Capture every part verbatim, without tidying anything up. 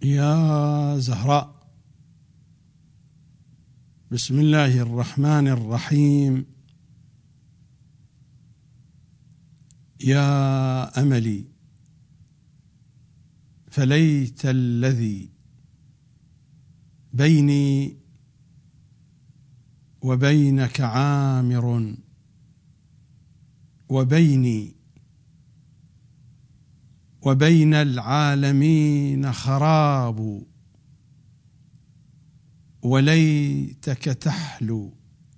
يا زهراء، بسم الله الرحمن الرحيم. يا أملي، فليت الذي بيني وبينك عامر، وبيني وبين العالمين خراب، وليتك تحلو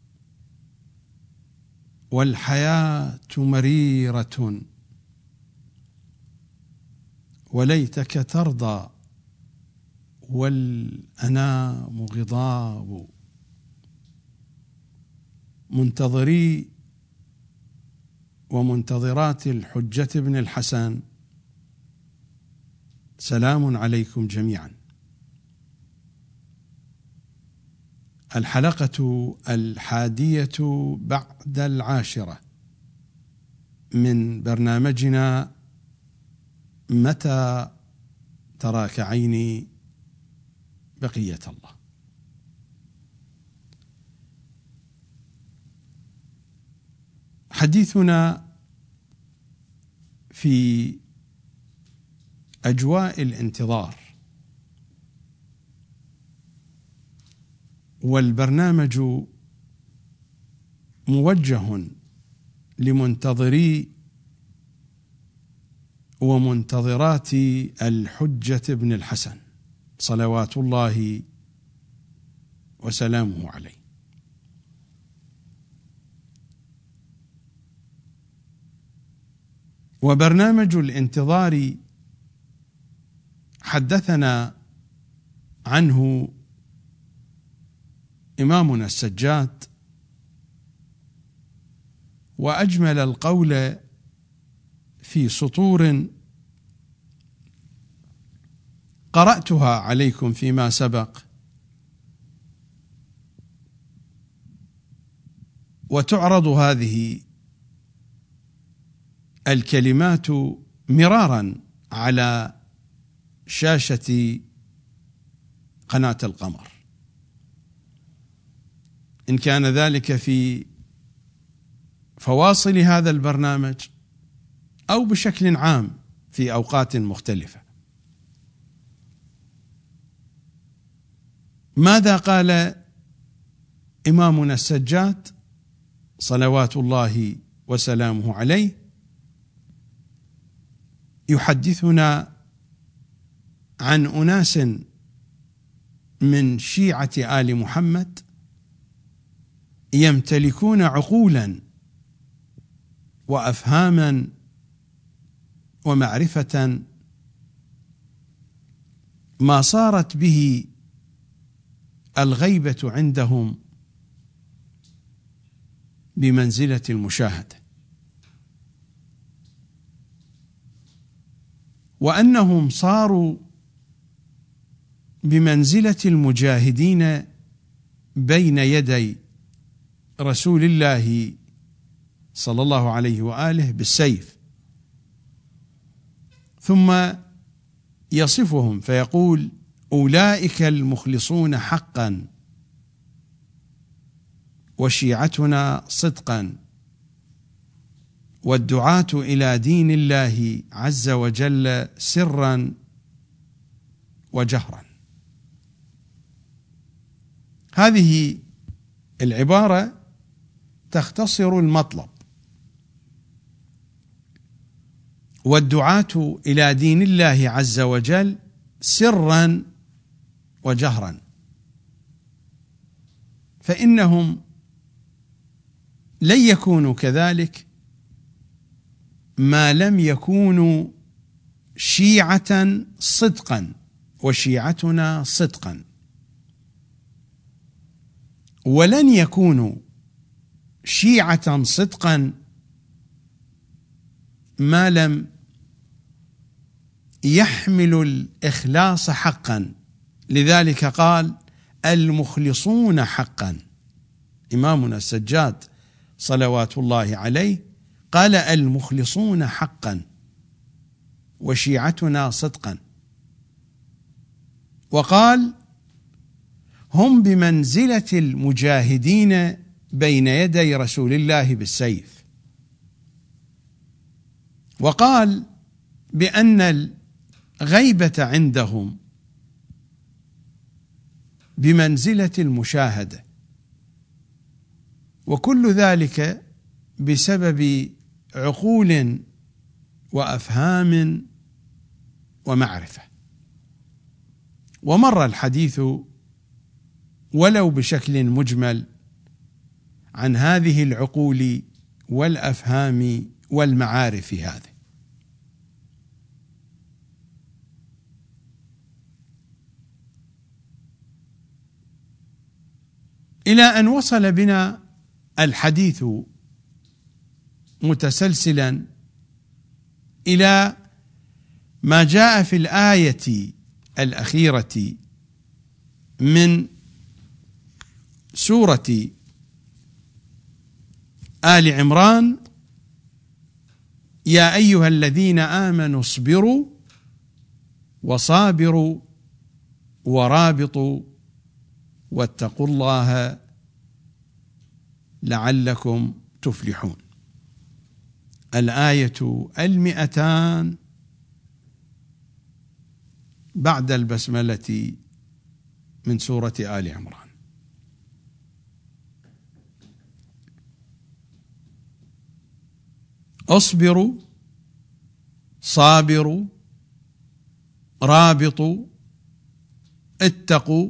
والحياة مريرة، وليتك ترضى والأنام غضاب. منتظري ومنتظرات الحجة بن الحسن، سلام عليكم جميعا. الحلقة الحادية بعد العاشرة من برنامجنا متى تراك عيني بقية الله. حديثنا في أجواء الانتظار، والبرنامج موجه لمنتظري ومنتظرات الحجة بن الحسن صلوات الله وسلامه عليه. وبرنامج الانتظار حدثنا عنه إمامنا السجاد، وأجمل القول في سطور قرأتها عليكم فيما سبق، وتعرض هذه الكلمات مرارا على شاشة قناة القمر، إن كان ذلك في فواصل هذا البرنامج أو بشكل عام في أوقات مختلفة. ماذا قال إمامنا السجاد صلوات الله وسلامه عليه؟ يحدثنا عن أناس من شيعة آل محمد يمتلكون عقولا وأفهاما ومعرفة ما صارت به الغيبة عندهم بمنزلة المشاهدة، وأنهم صاروا بمنزلة المجاهدين بين يدي رسول الله صلى الله عليه وآله بالسيف. ثم يصفهم فيقول: أولئك المخلصون حقا، وشيعتنا صدقا، والدعاة إلى دين الله عز وجل سرا وجهرا. هذه العبارة تختصر المطلب: والدعاة إلى دين الله عز وجل سرا وجهرا، فإنهم لن يكونوا كذلك ما لم يكونوا شيعة صدقا، وشيعتنا صدقا، ولن يكونوا شيعة صدقا ما لم يحملوا الإخلاص حقا. لذلك قال: المخلصون حقا. إمامنا السجاد صلوات الله عليه قال: المخلصون حقا، وشيعتنا صدقا. وقال: هم بمنزلة المجاهدين بين يدي رسول الله بالسيف. وقال بأن الغيبة عندهم بمنزلة المشاهدة، وكل ذلك بسبب عقول وأفهام ومعرفة. ومر الحديث ولو بشكل مجمل عن هذه العقول والأفهام والمعارف هذه. إلى أن وصل بنا الحديث متسلسلا إلى ما جاء في الآية الأخيرة من سورة آل عمران: يا أيها الذين آمنوا اصبروا وصابروا ورابطوا واتقوا الله لعلكم تفلحون. الآية المئتان بعد البسملة من سورة آل عمران. اصبروا، صابروا، رابطوا، اتقوا،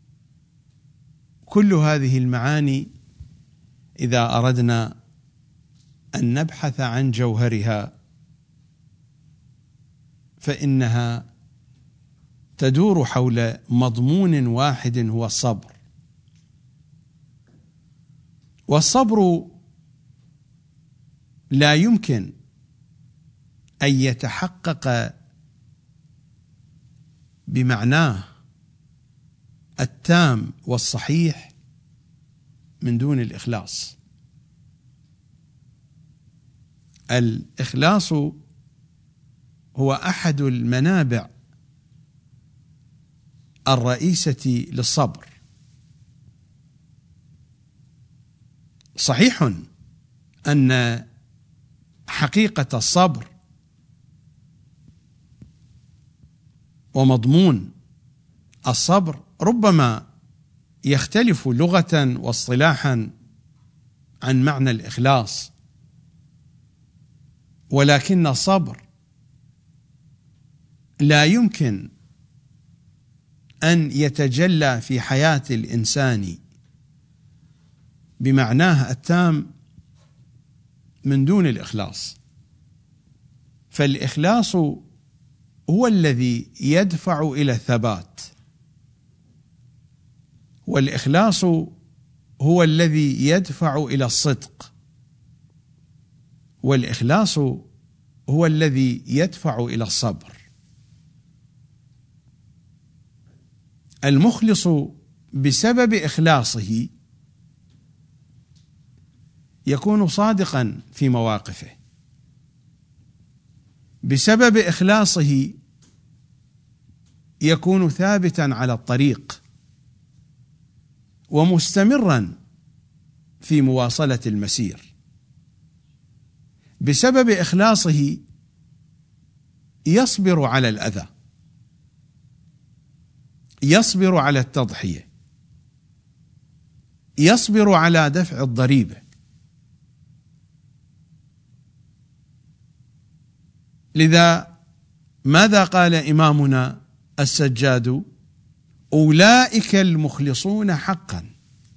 كل هذه المعاني إذا أردنا أن نبحث عن جوهرها فإنها تدور حول مضمون واحد هو الصبر. والصبر لا يمكن أن يتحقق بمعناه التام والصحيح من دون الإخلاص. الإخلاص هو أحد المنابع الرئيسة للصبر. صحيح أن حقيقة الصبر ومضمون الصبر ربما يختلف لغة واصطلاحا عن معنى الإخلاص، ولكن الصبر لا يمكن أن يتجلى في حياة الإنسان بمعناه التام من دون الإخلاص. فالإخلاص هو الذي يدفع إلى الثبات، والإخلاص هو الذي يدفع إلى الصدق، والإخلاص هو الذي يدفع إلى الصبر. المخلص بسبب إخلاصه يكون صادقا في مواقفه، بسبب إخلاصه يكون ثابتا على الطريق ومستمرا في مواصلة المسير، بسبب إخلاصه يصبر على الأذى، يصبر على التضحية، يصبر على دفع الضريبة. لذا ماذا قال إمامنا السجاد؟ أولئك المخلصون حقا،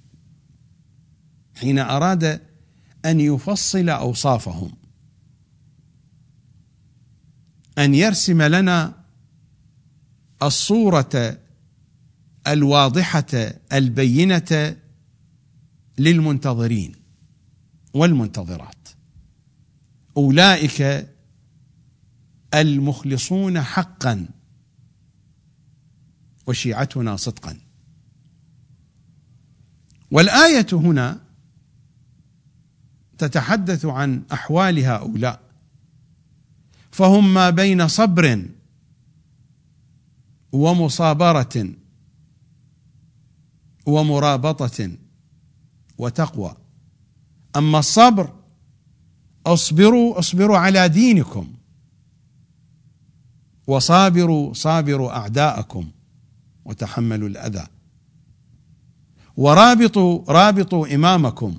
حين أراد أن يفصل أوصافهم، أن يرسم لنا الصورة الواضحة البينة للمنتظرين والمنتظرات. أولئك المخلصون حقا وشيعتنا صدقا. والآية هنا تتحدث عن أحوال هؤلاء، فهم ما بين صبر ومصابرة ومرابطة وتقوى. أما الصبر، اصبروا اصبروا على دينكم، وصابروا صابروا أعداءكم وتحملوا الأذى، ورابطوا رابطوا إمامكم،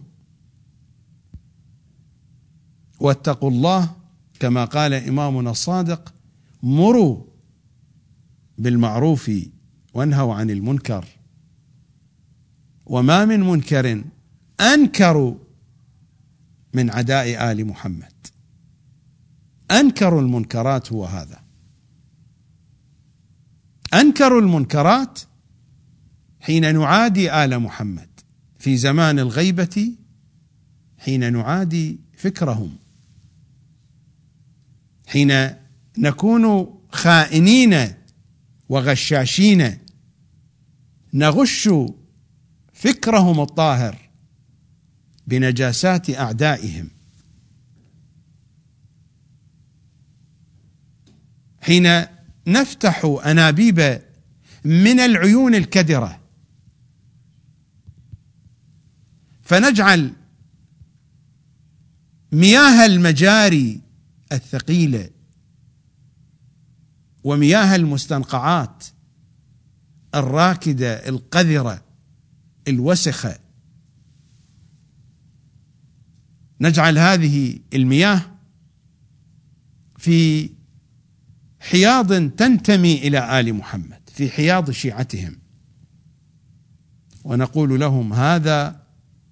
واتقوا الله كما قال إمامنا الصادق: مروا بالمعروف وانهوا عن المنكر، وما من منكر أنكر من عداء آل محمد. أنكر المنكرات هو هذا، أنكر المنكرات حين نعادي آل محمد في زمان الغيبة، حين نعادي فكرهم، حين نكون خائنين وغشاشين نغش فكرهم الطاهر بنجاسات أعدائهم، حين نفتح أنابيب من العيون الكدرة فنجعل مياه المجاري الثقيلة ومياه المستنقعات الراكدة القذرة الوسخة، نجعل هذه المياه في حياض تنتمي إلى آل محمد، في حياض شيعتهم، ونقول لهم: هذا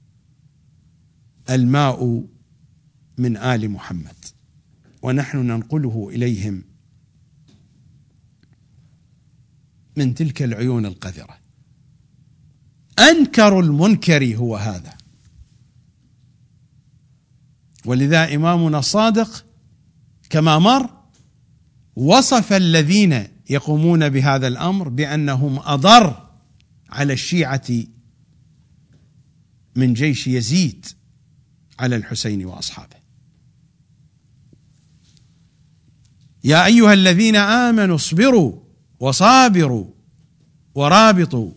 الماء من آل محمد، ونحن ننقله إليهم من تلك العيون القذرة. أنكر المنكر هو هذا. ولذا إمامنا الصادق كما مر وصف الذين يقومون بهذا الأمر بأنهم أضر على الشيعة من جيش يزيد على الحسين وأصحابه. يا أيها الذين آمنوا اصبروا وصابروا ورابطوا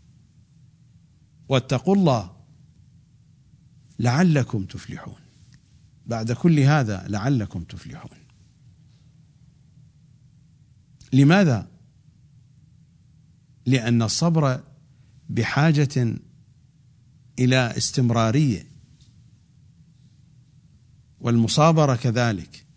واتقوا الله لعلكم تفلحون. بعد كل هذا لعلكم تفلحون. لماذا؟ لأن الصبر بحاجة إلى استمرارية، والمصابرة كذلك،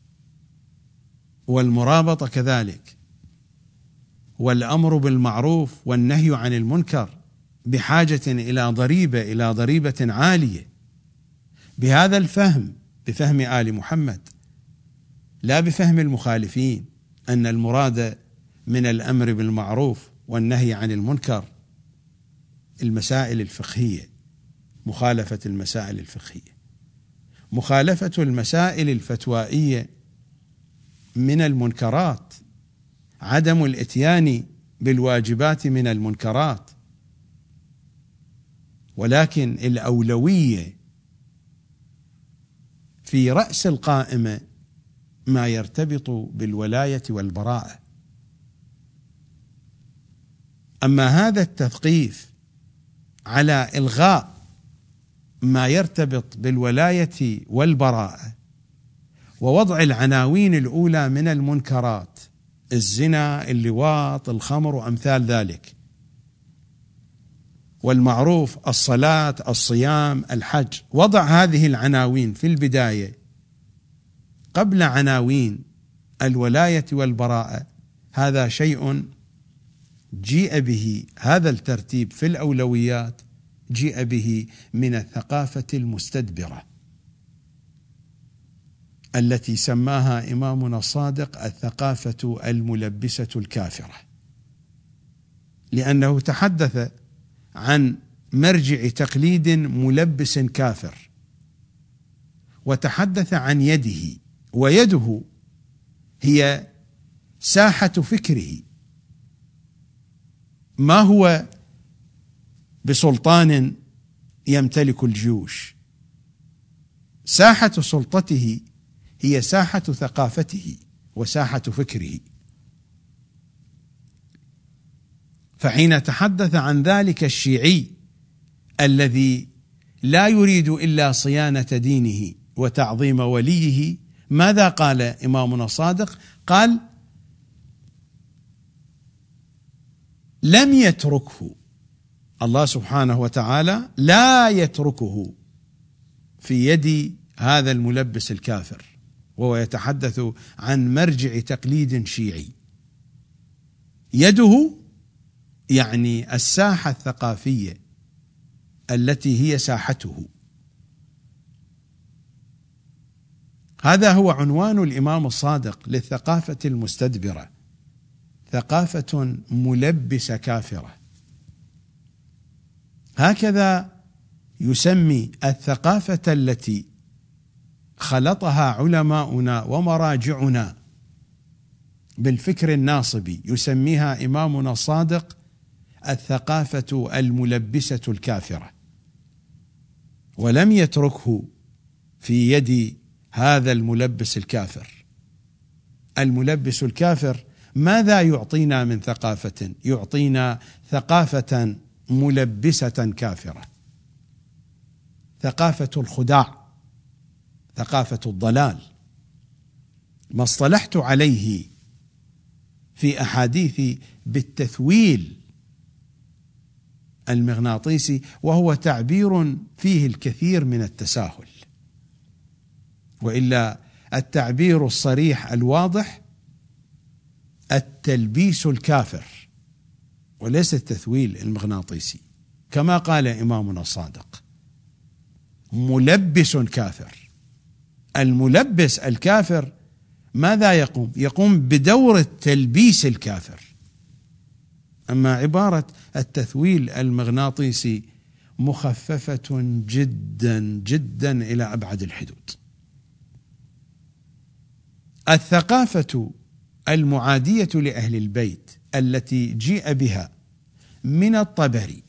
والمرابطة كذلك، والأمر بالمعروف والنهي عن المنكر بحاجة إلى ضريبة إلى ضريبة عالية. بهذا الفهم، بفهم آل محمد، لا بفهم المخالفين، أن المراد من الأمر بالمعروف والنهي عن المنكر المسائل الفقهية، مخالفة المسائل الفقهية. مخالفة المسائل الفتوائية من المنكرات، عدم الإتيان بالواجبات من المنكرات، ولكن الأولوية في رأس القائمة ما يرتبط بالولاية والبراءة. أما هذا التثقيف على إلغاء ما يرتبط بالولاية والبراءة ووضع العناوين الأولى من المنكرات، الزنا، اللواط، الخمر وأمثال ذلك، والمعروف الصلاة، الصيام، الحج، وضع هذه العناوين في البداية قبل عناوين الولاية والبراءة، هذا شيء جيء به، هذا الترتيب في الأولويات جيء به من الثقافة المستدبرة التي سماها إمامنا الصادق الثقافة الملبسة الكافرة، لأنه تحدث عن مرجع تقليد ملبس كافر، وتحدث عن يده، ويده هي ساحة فكره، ما هو بسلطان يمتلك الجيوش، ساحة سلطته هي ساحة ثقافته وساحة فكره. فحين تحدث عن ذلك الشيعي الذي لا يريد إلا صيانة دينه وتعظيم وليه، ماذا قال إمامنا الصادق؟ قال: لم يتركه الله سبحانه وتعالى، لا يتركه في يد هذا الملبس الكافر، وهو يتحدث عن مرجع تقليد شيعي. يده يعني الساحة الثقافية التي هي ساحته. هذا هو عنوان الإمام الصادق للثقافة المستدبرة: ثقافة ملبسة كافرة. هكذا يسمي الثقافة التي خلطها علماؤنا ومراجعنا بالفكر الناصبي، يسميها إمامنا الصادق الثقافة الملبسة الكافرة. ولم يتركه في يد هذا الملبس الكافر. الملبس الكافر ماذا يعطينا من ثقافة؟ يعطينا ثقافة ملبسة كافرة، ثقافة الخداع، ثقافة الضلال. ما اصطلحت عليه في أحاديثي بالتثويل المغناطيسي، وهو تعبير فيه الكثير من التساهل، وإلا التعبير الصريح الواضح التلبيس الكافر وليس التثويل المغناطيسي، كما قال إمامنا الصادق: ملبس كافر. الملبس الكافر ماذا يقوم؟ يقوم بدور التلبيس الكافر. أما عبارة التثويل المغناطيسي مخففة جدا جدا إلى أبعد الحدود. الثقافة المعادية لأهل البيت التي جيء بها من الطبري،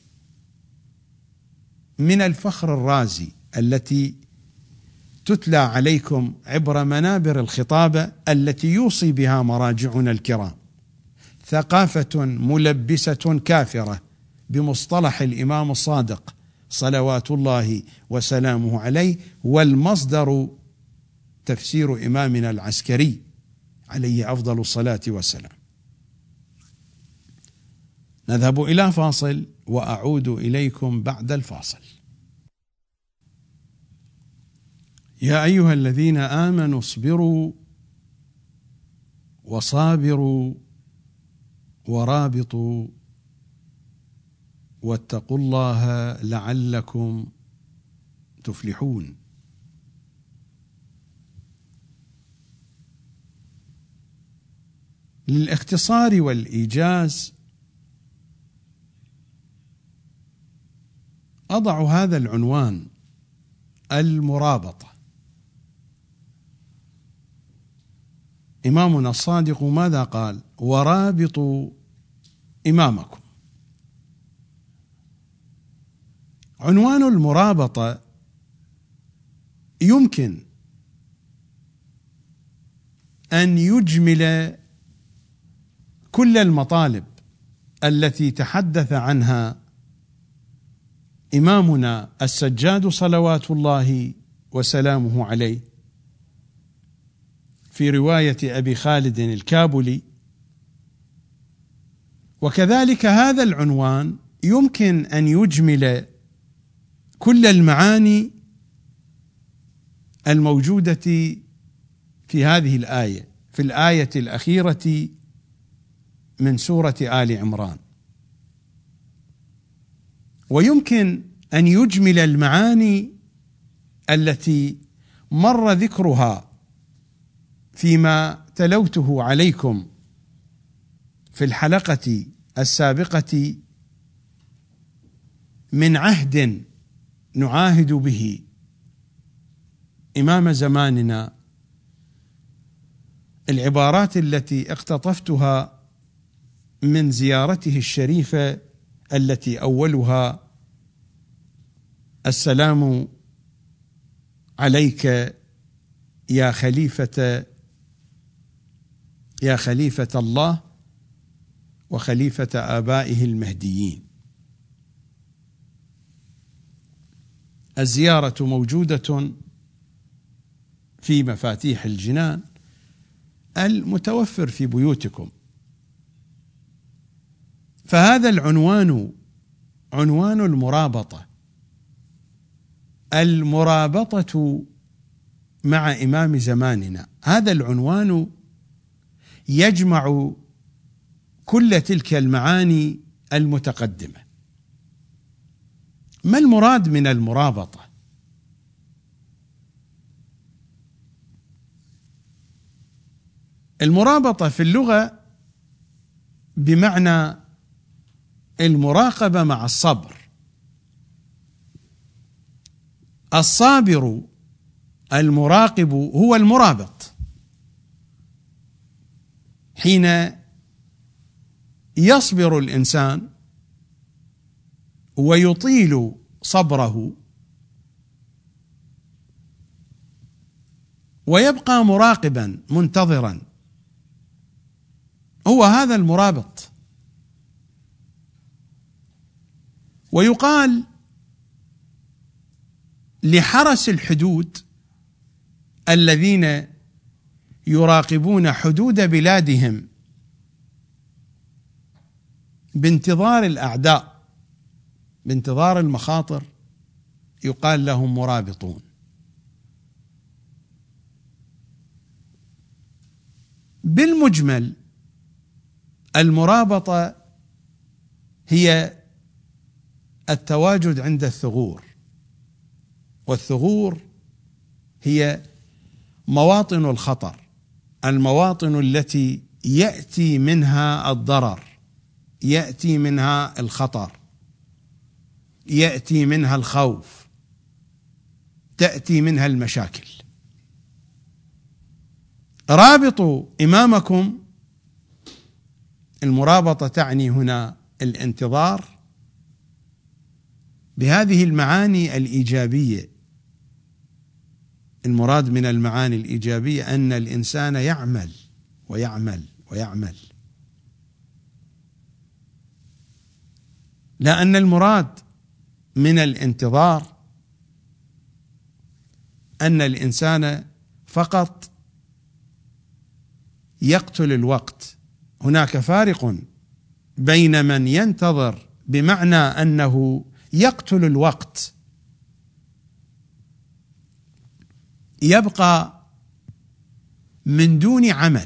من الفخر الرازي، التي تتلى عليكم عبر منابر الخطابة التي يوصي بها مراجعنا الكرام، ثقافة ملبسة كافرة بمصطلح الإمام الصادق صلوات الله وسلامه عليه، والمصدر تفسير إمامنا العسكري عليه أفضل الصلاة والسلام. نذهب إلى فاصل وأعود إليكم بعد الفاصل. يا أيها الذين آمنوا اصبروا وصابروا ورابطوا واتقوا الله لعلكم تفلحون. للاختصار والإيجاز أضع هذا العنوان: المرابطة. إمامنا الصادق ماذا قال؟ ورابطوا إمامكم. عنوان المرابطة يمكن أن يجمل كل المطالب التي تحدث عنها إمامنا السجاد صلوات الله وسلامه عليه في رواية أبي خالد الكابلي. وكذلك هذا العنوان يمكن أن يجمل كل المعاني الموجودة في هذه الآية، في الآية الأخيرة من سورة آل عمران، ويمكن أن يجمل المعاني التي مر ذكرها فيما تلوته عليكم في الحلقة السابقة من عهد نعاهد به إمام زماننا، العبارات التي اقتطفتها من زيارته الشريفة التي أولها: السلام عليك يا خليفة يا خليفة الله وخليفة آبائه المهديين. الزيارة موجودة في مفاتيح الجنان المتوفر في بيوتكم. فهذا العنوان عنوان المرابطة، المرابطة مع إمام زماننا. هذا العنوان يجمع كل تلك المعاني المتقدمة. ما المراد من المرابطة؟ المرابطة في اللغة بمعنى المراقبة مع الصبر. الصابر المراقب هو المرابط. حين يصبر الإنسان ويطيل صبره ويبقى مراقبا منتظرا، هو هذا المرابط. ويقال لحرس الحدود الذين يراقبون حدود بلادهم بانتظار الأعداء، بانتظار المخاطر، يقال لهم مرابطون. بالمجمل المرابطة هي التواجد عند الثغور، والثغور هي مواطن الخطر، المواطن التي يأتي منها الضرر، يأتي منها الخطر، يأتي منها الخوف، تأتي منها المشاكل. رابطوا إمامكم، المرابطة تعني هنا الانتظار بهذه المعاني الإيجابية. المراد من المعاني الإيجابية أن الإنسان يعمل ويعمل ويعمل، لأن المراد من الانتظار أن الإنسان فقط يقتل الوقت. هناك فارق بين من ينتظر بمعنى أنه يقتل الوقت، يبقى من دون عمل،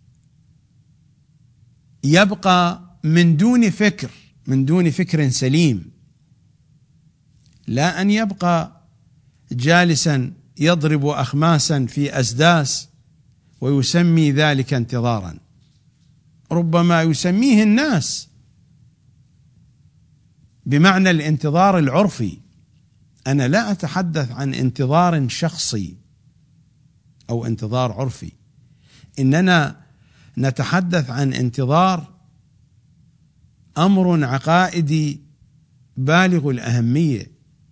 يبقى من دون فكر، من دون فكر سليم، لا أن يبقى جالسا يضرب أخماسا في أسداس ويسمي ذلك انتظارا. ربما يسميه الناس بمعنى الانتظار العرفي. أنا لا أتحدث عن انتظار شخصي أو انتظار عرفي، إننا نتحدث عن انتظار أمر عقائدي بالغ الأهمية.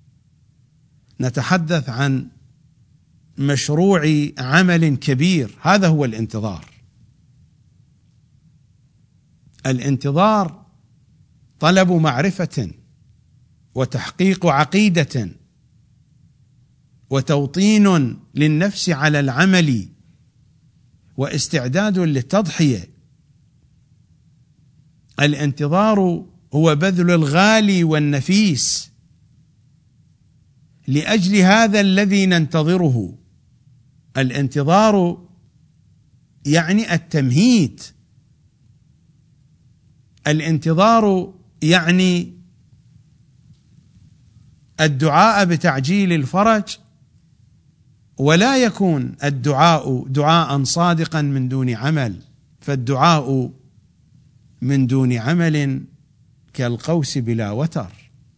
نتحدث عن مشروع عمل كبير، هذا هو الانتظار. الانتظار طلب معرفة وتحقيق عقيدة وتوطين للنفس على العمل واستعداد للتضحية. الانتظار هو بذل الغالي والنفيس لأجل هذا الذي ننتظره. الانتظار يعني التمهيد، الانتظار يعني الدعاء بتعجيل الفرج، ولا يكون الدعاء دعاء صادقا من دون عمل. فالدعاء من دون عمل كالقوس بلا وتر.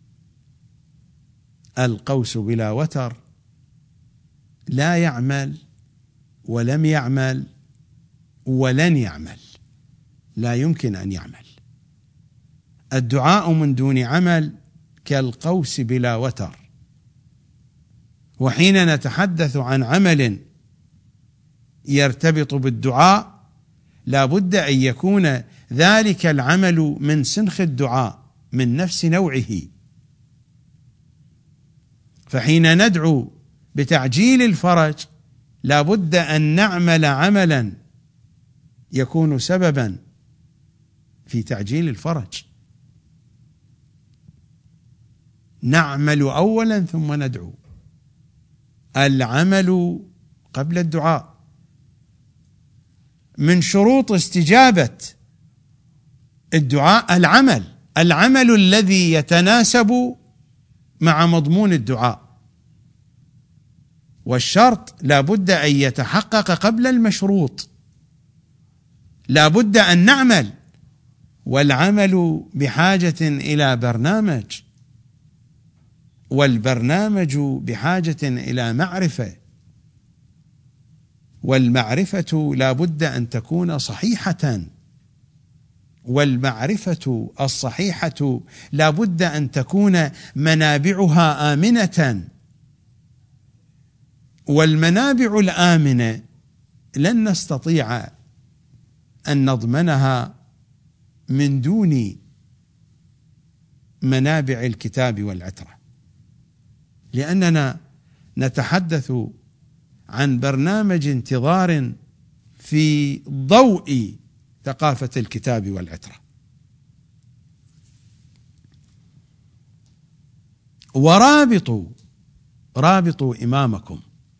القوس بلا وتر لا يعمل ولم يعمل ولن يعمل، لا يمكن أن يعمل. الدعاء من دون عمل كالقوس بلا وتر. وحين نتحدث عن عمل يرتبط بالدعاء لا بد أن يكون ذلك العمل من سنخ الدعاء من نفس نوعه. فحين ندعو بتعجيل الفرج لا بد أن نعمل عملا يكون سببا في تعجيل الفرج. نعمل أولا ثم ندعو، العمل قبل الدعاء. من شروط استجابة الدعاء العمل، العمل الذي يتناسب مع مضمون الدعاء، والشرط لا بد أن يتحقق قبل المشروط. لا بد أن نعمل، والعمل بحاجة إلى برنامج، والبرنامج بحاجة إلى معرفة، والمعرفة لا بد أن تكون صحيحة، والمعرفة الصحيحة لا بد أن تكون منابعها آمنة، والمنابع الآمنة لن نستطيع أن نضمنها من دون منابع الكتاب والعترة، لأننا نتحدث عن برنامج انتظار في ضوء ثقافة الكتاب والعترة. ورابطوا رابطوا إمامكم.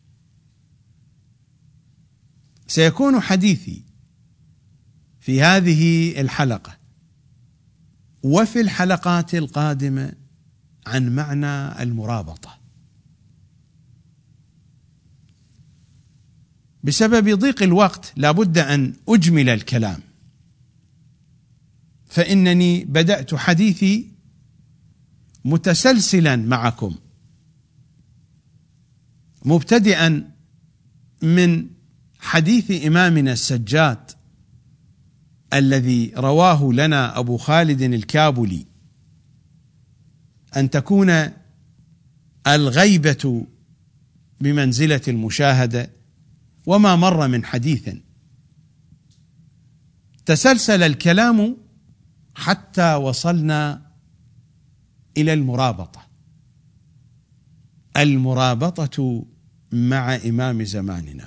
سيكون حديثي في هذه الحلقة وفي الحلقات القادمة عن معنى المرابطة. بسبب ضيق الوقت لا بد أن أجمل الكلام، فإنني بدأت حديثي متسلسلا معكم، مبتدئا من حديث إمامنا السجاد الذي رواه لنا أبو خالد الكابلي، أن تكون الغيبة بمنزلة المشاهدة، وما مر من حديث. تسلسل الكلام حتى وصلنا إلى المرابطة. المرابطة مع إمام زماننا.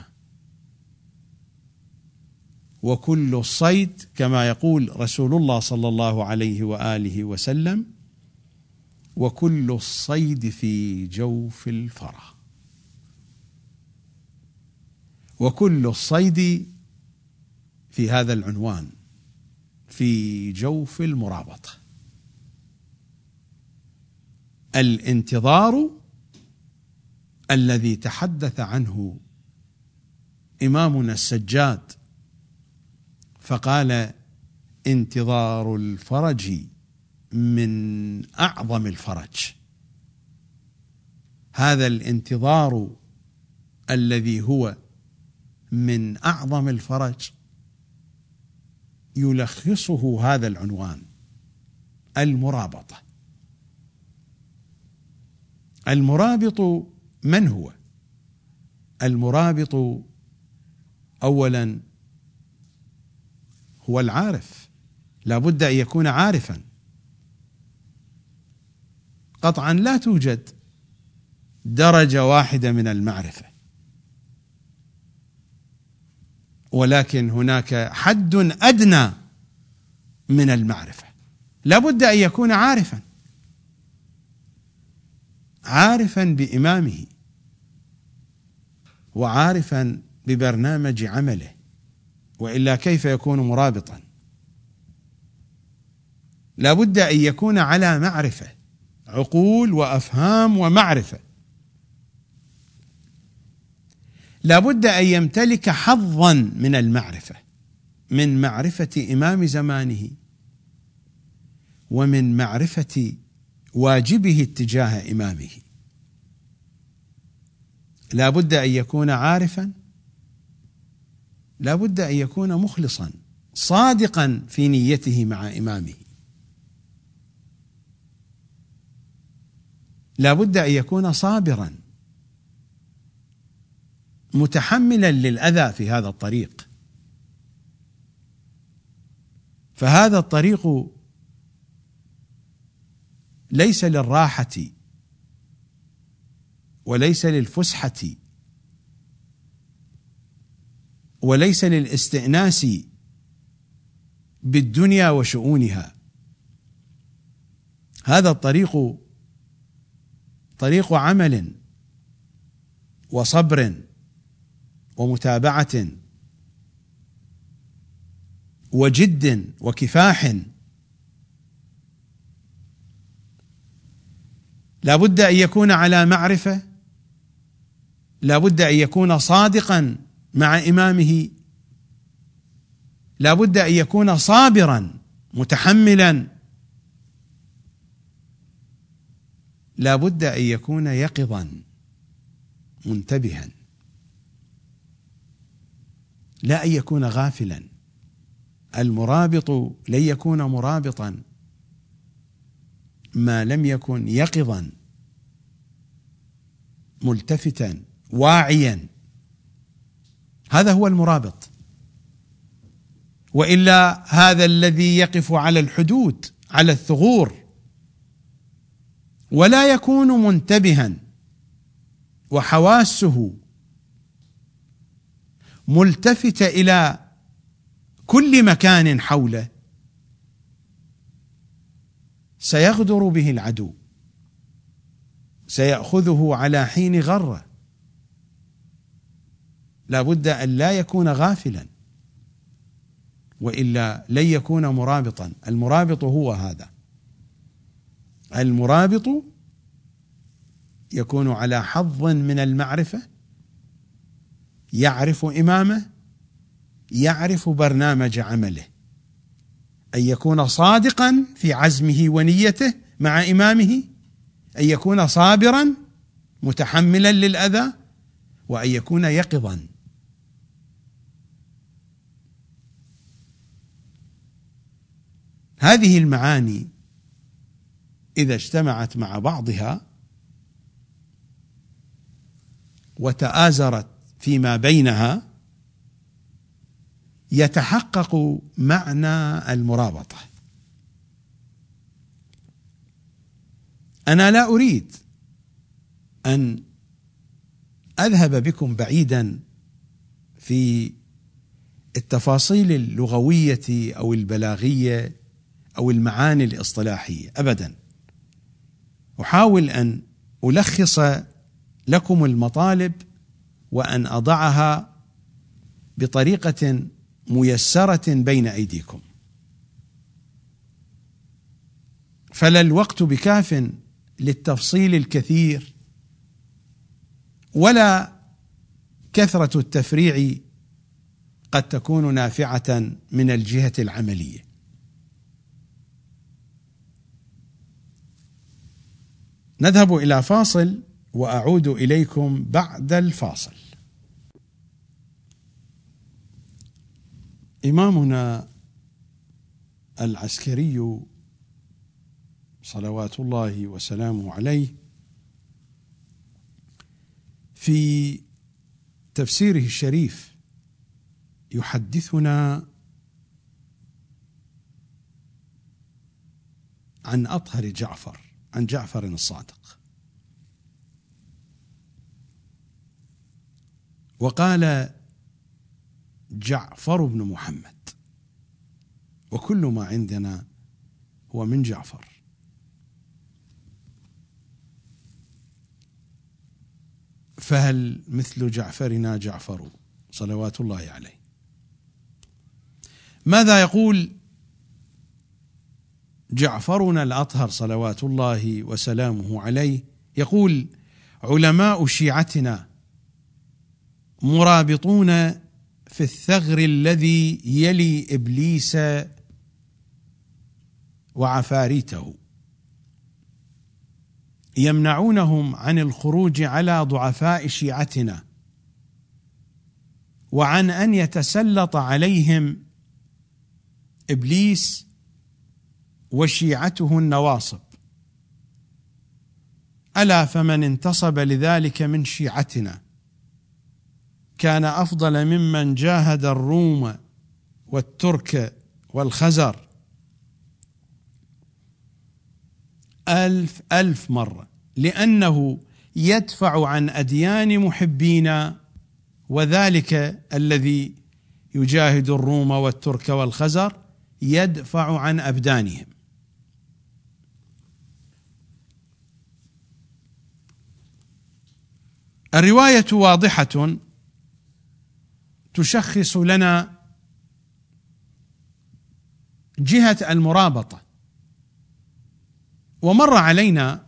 وكل الصيد كما يقول رسول الله صلى الله عليه وآله وسلم: وكل الصيد في جوف الفرى. وكل الصيد في هذا العنوان في جوف المرابطة. الانتظار الذي تحدث عنه إمامنا السجاد فقال: انتظار الفرج من أعظم الفرج. هذا الانتظار الذي هو من أعظم الفرج يلخصه هذا العنوان: المرابطة. المرابط من هو؟ المرابط أولا هو العارف، لا بد أن يكون عارفا. قطعا لا توجد درجة واحدة من المعرفة، ولكن هناك حد أدنى من المعرفة. لا بد أن يكون عارفا، عارفا بإمامه، وعارفا ببرنامج عمله، وإلا كيف يكون مرابطا؟ لا بد أن يكون على معرفة، عقول وأفهام ومعرفة. لا بد أن يمتلك حظا من المعرفة، من معرفة إمام زمانه، ومن معرفة واجبه اتجاه إمامه. لا بد أن يكون عارفا، لا بد أن يكون مخلصا صادقا في نيته مع إمامه. لا بد أن يكون صابرا متحملا للأذى في هذا الطريق. فهذا الطريق ليس للراحة وليس للفسحة وليس للاستئناس بالدنيا وشؤونها. هذا الطريق طريق عمل وصبر ومتابعة وجد وكفاح. لا بد أن يكون على معرفة، لا بد أن يكون صادقا مع إمامه، لا بد أن يكون صابرا متحملا، لا بد أن يكون يقظا منتبها، لا أن يكون غافلا. المرابط لن يكون مرابطا ما لم يكن يقظا ملتفتا واعيا. هذا هو المرابط، وإلا هذا الذي يقف على الحدود على الثغور ولا يكون منتبها وحواسه ملتفتة إلى كل مكان حوله سيغدر به العدو، سيأخذه على حين غرة. لا بد أن لا يكون غافلا، وإلا لن يكون مرابطا. المرابط هو هذا، المرابط يكون على حظ من المعرفة، يعرف إمامه، يعرف برنامج عمله، أن يكون صادقا في عزمه ونيته مع إمامه، أن يكون صابرا متحملا للأذى، وأن يكون يقظا. هذه المعاني إذا اجتمعت مع بعضها وتآزرت فيما بينها يتحقق معنى المرابطة. أنا لا أريد أن أذهب بكم بعيدا في التفاصيل اللغوية أو البلاغية أو المعاني الاصطلاحية أبدا. أحاول أن ألخص لكم المطالب وأن أضعها بطريقة ميسرة بين أيديكم، فلا الوقت بكاف للتفصيل الكثير ولا كثرة التفريع قد تكون نافعة من الجهة العملية. نذهب إلى فاصل وأعود إليكم بعد الفاصل. إمامنا العسكري صلوات الله وسلامه عليه في تفسيره الشريف يحدثنا عن أطهر جعفر، عن جعفر الصادق، وقال جعفر بن محمد، وكل ما عندنا هو من جعفر. فهل مثل جعفرنا جعفر صلوات الله عليه؟ ماذا يقول جعفرنا الأطهر صلوات الله وسلامه عليه؟ يقول علماء شيعتنا مرابطون في الثغر الذي يلي إبليس وعفاريته، يمنعونهم عن الخروج على ضعفاء شيعتنا وعن أن يتسلط عليهم إبليس وشيعته النواصب. ألا فمن انتصب لذلك من شيعتنا كان أفضل ممن جاهد الروم والترك والخزر ألف ألف مرة، لأنه يدفع عن أديان محبينا، وذلك الذي يجاهد الروم والترك والخزر يدفع عن أبدانهم. الرواية واضحة تشخص لنا جهة المرابطة، ومر علينا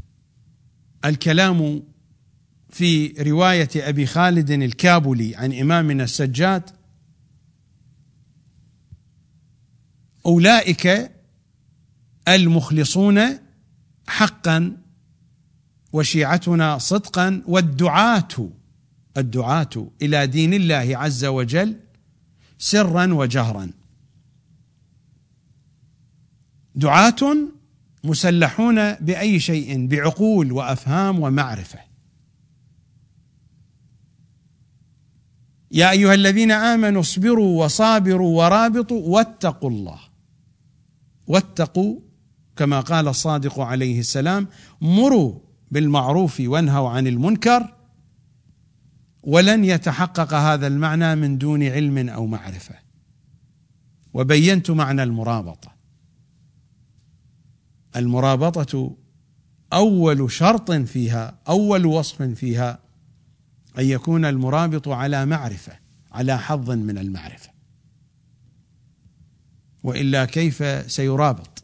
الكلام في رواية أبي خالد الكابلي عن إمامنا السجاد: أولئك المخلصون حقا وشيعتنا صدقا، والدعاة الدعاة إلى دين الله عز وجل سرا وجهرا. دعاة مسلحون بأي شيء، بعقول وأفهام ومعرفة. يا أيها الذين آمنوا اصبروا وصابروا ورابطوا واتقوا الله. واتقوا كما قال الصادق عليه السلام: مروا بالمعروف وانهوا عن المنكر. ولن يتحقق هذا المعنى من دون علم أو معرفة. وبينت معنى المرابطة. المرابطة أول شرط فيها، أول وصف فيها، أن يكون المرابط على معرفة، على حظ من المعرفة، وإلا كيف سيرابط؟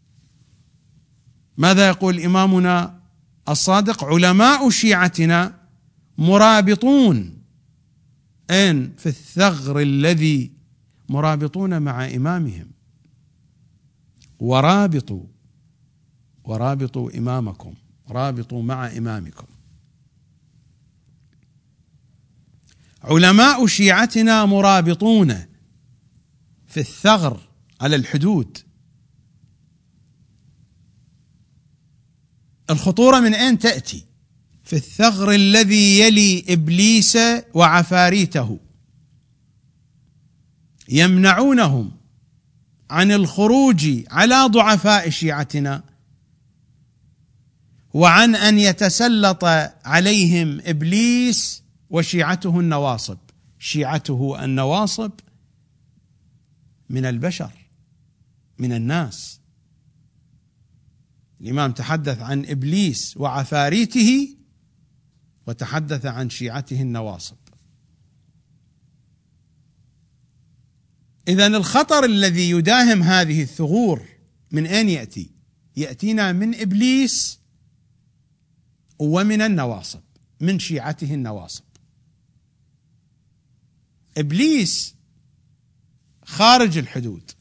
ماذا يقول إمامنا الصادق؟ علماء شيعتنا مرابطون، أين؟ في الثغر الذي مرابطون مع إمامهم. ورابطوا ورابطوا إمامكم، رابطوا مع إمامكم. علماء شيعتنا مرابطون في الثغر على الحدود. الخطورة من أين تأتي؟ في الثغر الذي يلي إبليس وعفاريته، يمنعونهم عن الخروج على ضعفاء شيعتنا، وعن أن يتسلط عليهم إبليس وشيعته النواصب. شيعته النواصب من البشر، من الناس. الإمام تحدث عن إبليس وعفاريته، وتحدث عن شيعته النواصب. إذن الخطر الذي يداهم هذه الثغور من أين يأتي؟ يأتينا من إبليس ومن النواصب، من شيعته النواصب. إبليس خارج الحدود،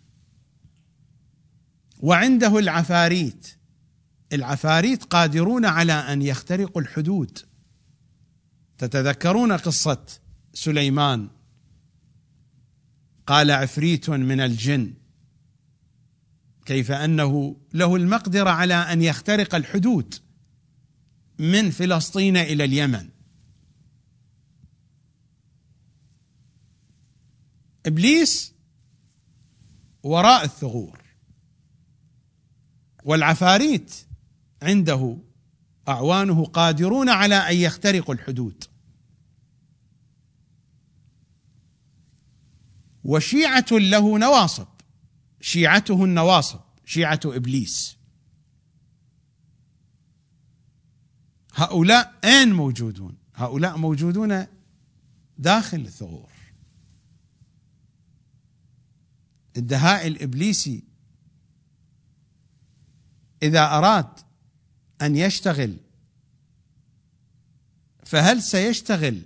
وعنده العفاريت. العفاريت قادرون على أن يخترقوا الحدود. تتذكرون قصة سليمان؟ قال عفريت من الجن كيف أنه له المقدرة على أن يخترق الحدود من فلسطين إلى اليمن. إبليس وراء الثغور، والعفاريت عنده أعوانه قادرون على أن يخترقوا الحدود. وشيعة له نواصب، شيعته النواصب، شيعة إبليس. هؤلاء أين موجودون؟ هؤلاء موجودون داخل الثغور. الدهاء الإبليسي إذا أراد أن يشتغل، فهل سيشتغل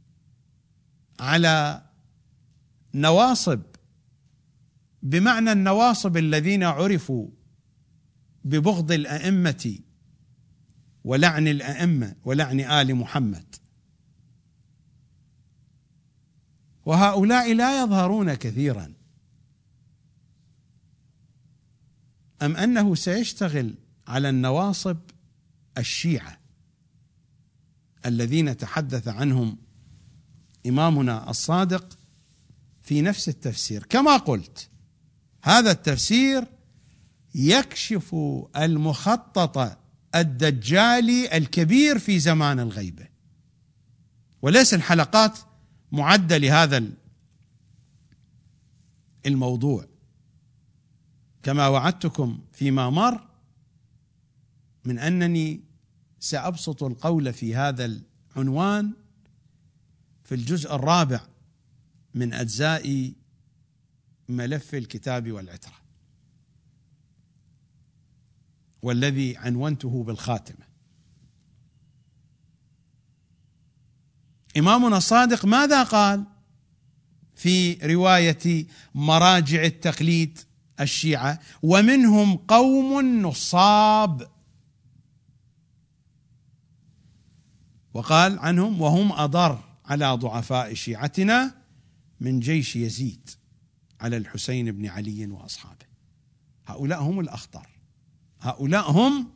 على نواصب بمعنى النواصب الذين عرفوا ببغض الأئمة ولعن الأئمة ولعن آل محمد؟ وهؤلاء لا يظهرون كثيرا. أم أنه سيشتغل على النواصب الشيعة الذين تحدث عنهم إمامنا الصادق في نفس التفسير؟ كما قلت، هذا التفسير يكشف المخطط الدجالي الكبير في زمان الغيبة. وليس الحلقات معدة لهذا الموضوع، كما وعدتكم فيما مر من أنني سأبسط القول في هذا العنوان في الجزء الرابع من أجزاء ملف الكتاب والعترة، والذي عنونته بالخاتمة. إمامنا الصادق ماذا قال في رواية مراجع التقليد الشيعة؟ ومنهم قوم نصاب، وقال عنهم: وهم أضر على ضعفاء شيعتنا من جيش يزيد على الحسين بن علي وأصحابه. هؤلاء هم الأخطر، هؤلاء هم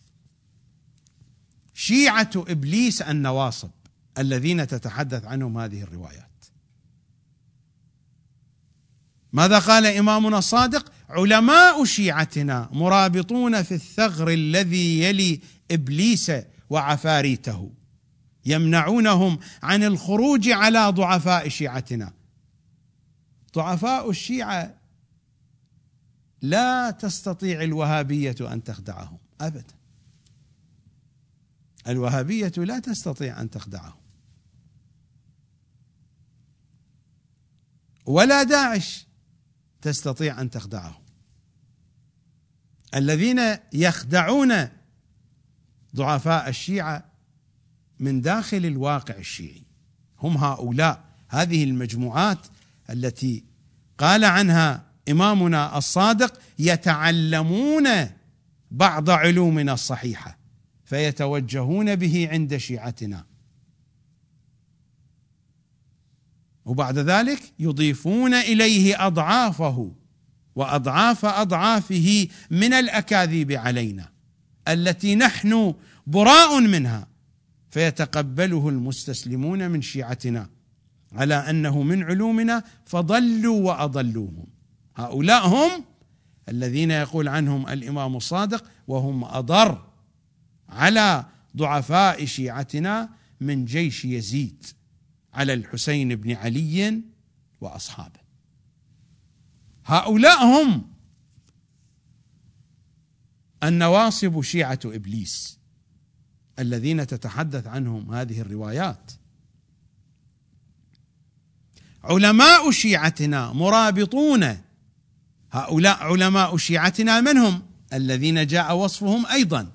شيعة إبليس النواصب الذين تتحدث عنهم هذه الروايات. ماذا قال إمامنا الصادق؟ علماء شيعتنا مرابطون في الثغر الذي يلي إبليس وعفاريته، يمنعونهم عن الخروج على ضعفاء شيعتنا. ضعفاء الشيعة لا تستطيع الوهابية أن تخدعهم أبدا، الوهابية لا تستطيع أن تخدعهم، ولا داعش تستطيع أن تخدعهم. الذين يخدعون ضعفاء الشيعة من داخل الواقع الشيعي هم هؤلاء، هذه المجموعات التي قال عنها إمامنا الصادق: يتعلمون بعض علومنا الصحيحة فيتوجهون به عند شيعتنا، وبعد ذلك يضيفون إليه أضعافه وأضعاف أضعافه من الأكاذيب علينا التي نحن براء منها، فيتقبله المستسلمون من شيعتنا على أنه من علومنا فضلوا وأضلوهم. هؤلاء هم الذين يقول عنهم الإمام الصادق: وهم أضر على ضعفاء شيعتنا من جيش يزيد على الحسين بن علي وأصحابه. هؤلاء هم النواصب شيعة إبليس الذين تتحدث عنهم هذه الروايات. علماء شيعتنا مرابطون، هؤلاء علماء شيعتنا من هم؟ الذين جاء وصفهم أيضا: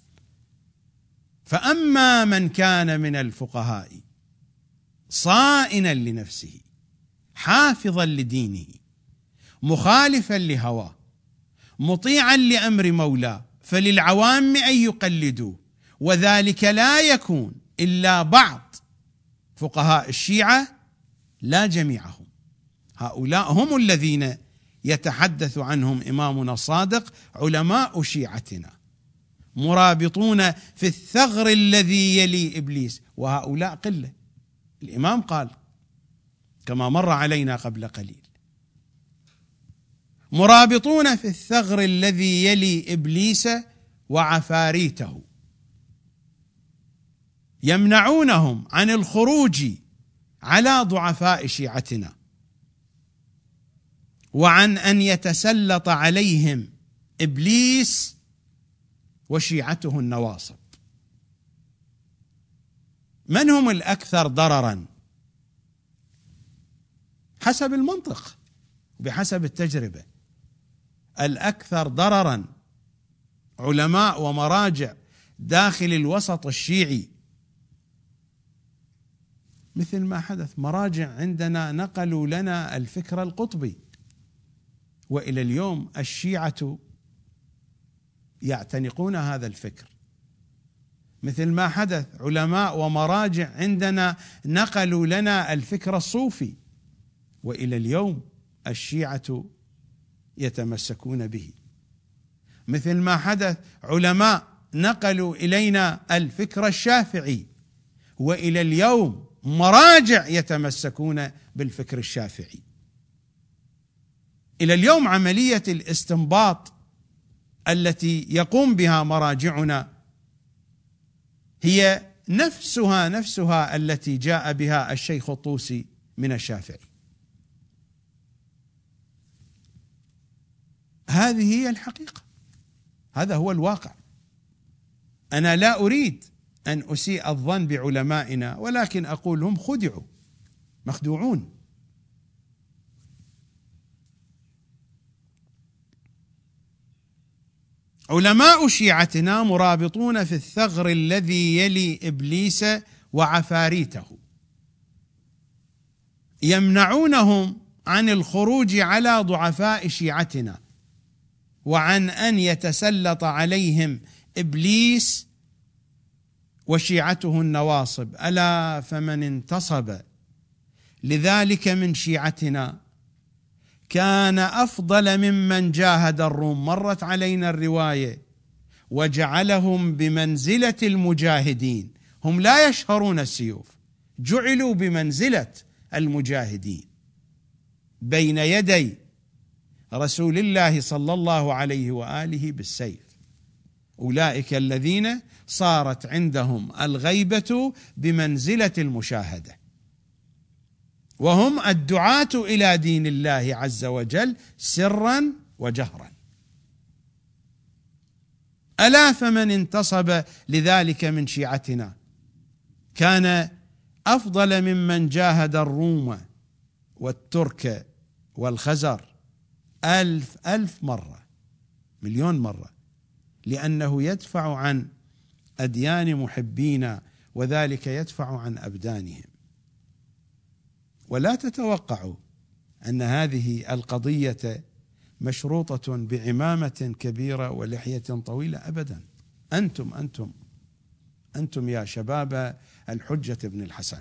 فأما من كان من الفقهاء صائنا لنفسه حافظا لدينه مخالفا لهواه مطيعا لأمر مولاه فللعوام أن يقلدوه، وذلك لا يكون إلا بعض فقهاء الشيعة لا جميعهم. هؤلاء هم الذين يتحدث عنهم إمامنا الصادق: علماء شيعتنا مرابطون في الثغر الذي يلي إبليس. وهؤلاء قلة، الإمام قال كما مر علينا قبل قليل: مرابطون في الثغر الذي يلي إبليس وعفاريته، يمنعونهم عن الخروج على ضعفاء شيعتنا وعن أن يتسلط عليهم إبليس وشيعته النواصب. من هم الأكثر ضررا؟ حسب المنطق وبحسب التجربة، الأكثر ضررا علماء ومراجع داخل الوسط الشيعي، مثل ما حدث. مراجع عندنا نقلوا لنا الفكر القطبي، وإلى اليوم الشيعة يعتنقون هذا الفكر. مثل ما حدث علماء ومراجع عندنا نقلوا لنا الفكر الصوفي، وإلى اليوم الشيعة يتمسكون به. مثل ما حدث علماء نقلوا إلينا الفكر الشافعي، وإلى اليوم مراجع يتمسكون بالفكر الشافعي. إلى اليوم عملية الاستنباط التي يقوم بها مراجعنا هي نفسها نفسها التي جاء بها الشيخ الطوسي من الشافعي. هذه هي الحقيقة، هذا هو الواقع. أنا لا أريد أن أسيء الظن بعلمائنا، ولكن أقول هم خدعوا مخدوعون. علماء شيعتنا مرابطون في الثغر الذي يلي إبليس وعفاريته، يمنعونهم عن الخروج على ضعفاء شيعتنا وعن أن يتسلط عليهم إبليس وشيعته النواصب. ألا فمن انتصب لذلك من شيعتنا كان أفضل ممن جاهد الروم. مرت علينا الرواية وجعلهم بمنزلة المجاهدين، هم لا يشهرون السيوف، جعلوا بمنزلة المجاهدين بين يدي رسول الله صلى الله عليه وآله بالسيف. أولئك الذين صارت عندهم الغيبة بمنزلة المشاهدة، وهم الدعاة إلى دين الله عز وجل سرا وجهرا. ألا فمن انتصب لذلك من شيعتنا كان أفضل ممن جاهد الروم والترك والخزر ألف ألف مرة، مليون مرة، لأنه يدفع عن أديان محبين، وذلك يدفع عن أبدانهم. ولا تتوقعوا أن هذه القضية مشروطة بعمامة كبيرة ولحية طويلة أبدا. أنتم أنتم أنتم يا شباب الحجة بن الحسن،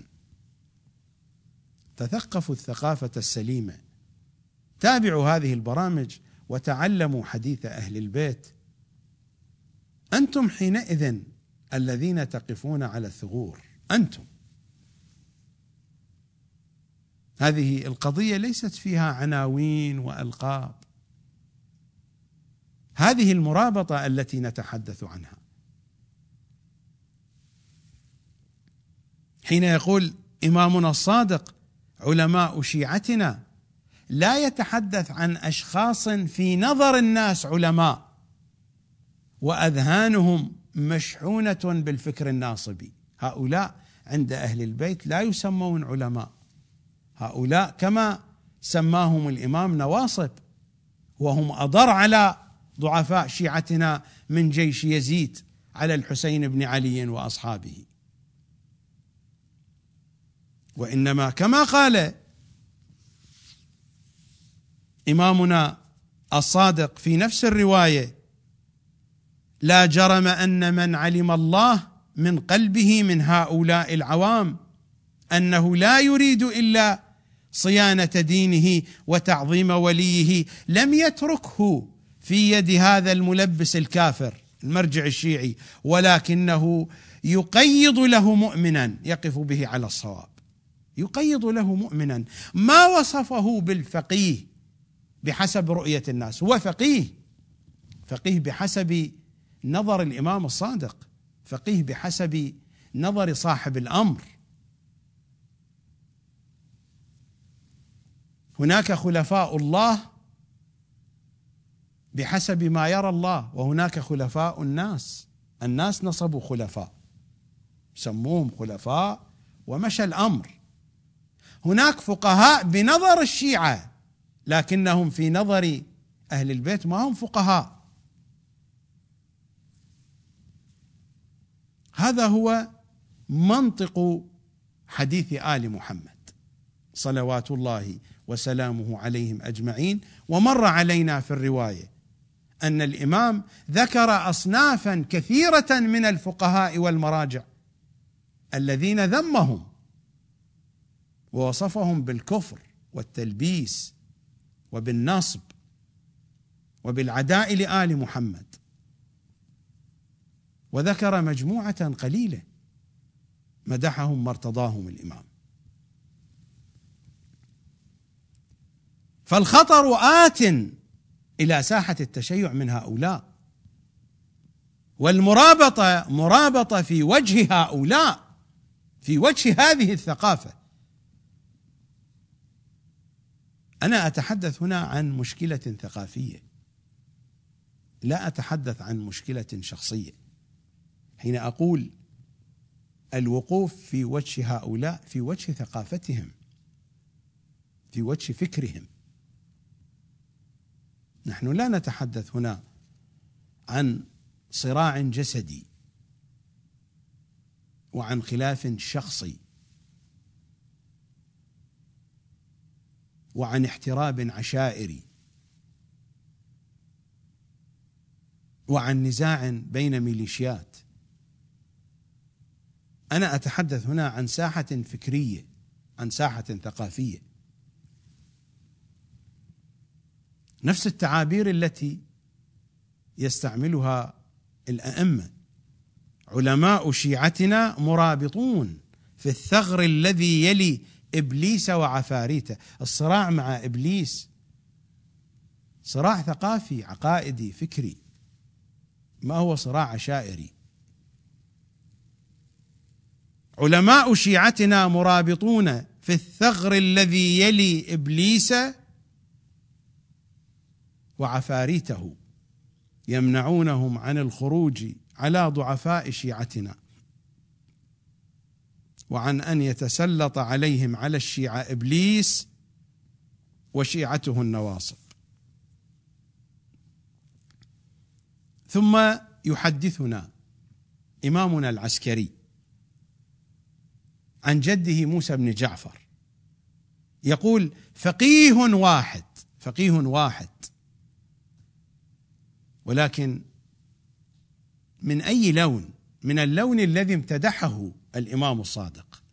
تثقفوا الثقافة السليمة، تابعوا هذه البرامج وتعلموا حديث أهل البيت. أنتم حينئذ الذين تقفون على الثغور، أنتم. هذه القضية ليست فيها عناوين وألقاب، هذه المرابطة التي نتحدث عنها. حين يقول إمامنا الصادق علماء شيعتنا، لا يتحدث عن أشخاص في نظر الناس علماء وأذهانهم مشحونة بالفكر الناصبي. هؤلاء عند أهل البيت لا يسمون علماء، هؤلاء كما سماهم الإمام نواصب، وهم أضر على ضعفاء شيعتنا من جيش يزيد على الحسين بن علي وأصحابه. وإنما كما قال إمامنا الصادق في نفس الرواية: لا جرم أن من علم الله من قلبه من هؤلاء العوام أنه لا يريد إلا صيانة دينه وتعظيم وليه لم يتركه في يد هذا الملبس الكافر المرجع الشيعي، ولكنه يقيض له مؤمنا يقف به على الصواب، يقيض له مؤمنا. ما وصفه بالفقيه بحسب رؤية الناس، هو فقيه، فقيه بحسب نظر الإمام الصادق، فقيه بحسب نظر صاحب الأمر. هناك خلفاء الله بحسب ما يرى الله، وهناك خلفاء الناس، الناس نصبوا خلفاء سموهم خلفاء ومشى الأمر. هناك فقهاء بنظر الشيعة، لكنهم في نظر أهل البيت ما هم فقهاء. هذا هو منطق حديث آل محمد صلوات الله وسلامه عليهم أجمعين. ومر علينا في الرواية أن الإمام ذكر أصنافا كثيرة من الفقهاء والمراجع الذين ذمهم ووصفهم بالكفر والتلبيس وبالنصب وبالعداء لآل محمد، وذكر مجموعة قليلة مدحهم مرتضاهم الإمام. فالخطر آت إلى ساحة التشيع من هؤلاء، والمرابطة مرابطة في وجه هؤلاء، في وجه هذه الثقافة. أنا أتحدث هنا عن مشكلة ثقافية، لا أتحدث عن مشكلة شخصية. حين أقول الوقوف في وجه هؤلاء، في وجه ثقافتهم، في وجه فكرهم. نحن لا نتحدث هنا عن صراع جسدي وعن خلاف شخصي وعن احتراب عشائري وعن نزاع بين ميليشيات. أنا أتحدث هنا عن ساحة فكرية، عن ساحة ثقافية. نفس التعابير التي يستعملها الأئمة: علماء شيعتنا مرابطون في الثغر الذي يلي إبليس وعفاريته. الصراع مع إبليس صراع ثقافي عقائدي فكري، ما هو صراع عشائري. علماء شيعتنا مرابطون في الثغر الذي يلي إبليس وعفاريته، يمنعونهم عن الخروج على ضعفاء شيعتنا وعن أن يتسلط عليهم على الشيعة إبليس وشيعته النواصب. ثم يحدثنا إمامنا العسكري عن جده موسى بن جعفر، يقول: فقيه واحد، فقيه واحد، ولكن من أي لون؟ من اللون الذي امتدحه الإمام الصادق،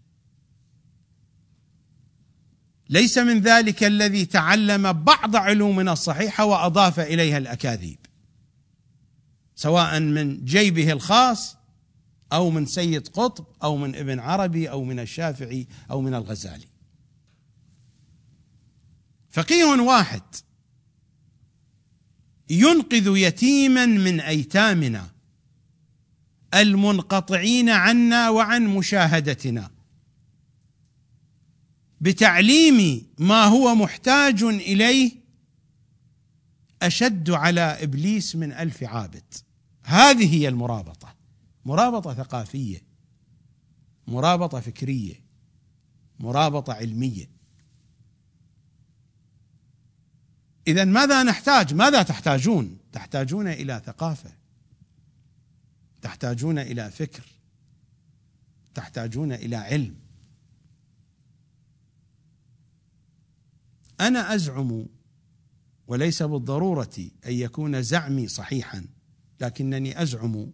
ليس من ذلك الذي تعلم بعض علومنا الصحيحة وأضاف إليها الأكاذيب، سواء من جيبه الخاص أو من سيد قطب أو من ابن عربي أو من الشافعي أو من الغزالي. فقيه واحد ينقذ يتيما من أيتامنا المنقطعين عنا وعن مشاهدتنا بتعليم ما هو محتاج إليه أشد على إبليس من ألف عابد. هذه هي المرابطة، مرابطة ثقافية، مرابطة فكرية، مرابطة علمية. إذن ماذا نحتاج؟ ماذا تحتاجون؟ تحتاجون إلى ثقافة، تحتاجون إلى فكر، تحتاجون إلى علم. أنا أزعم، وليس بالضرورة أن يكون زعمي صحيحا، لكنني أزعم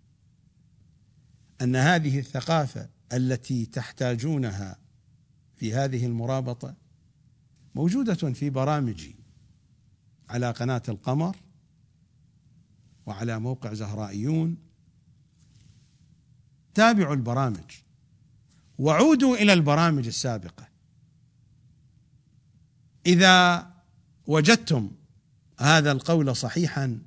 أن هذه الثقافة التي تحتاجونها في هذه المرابطة موجودة في برامجي على قناة القمر وعلى موقع زهرائيون. تابعوا البرامج وعودوا إلى البرامج السابقة. إذا وجدتم هذا القول صحيحا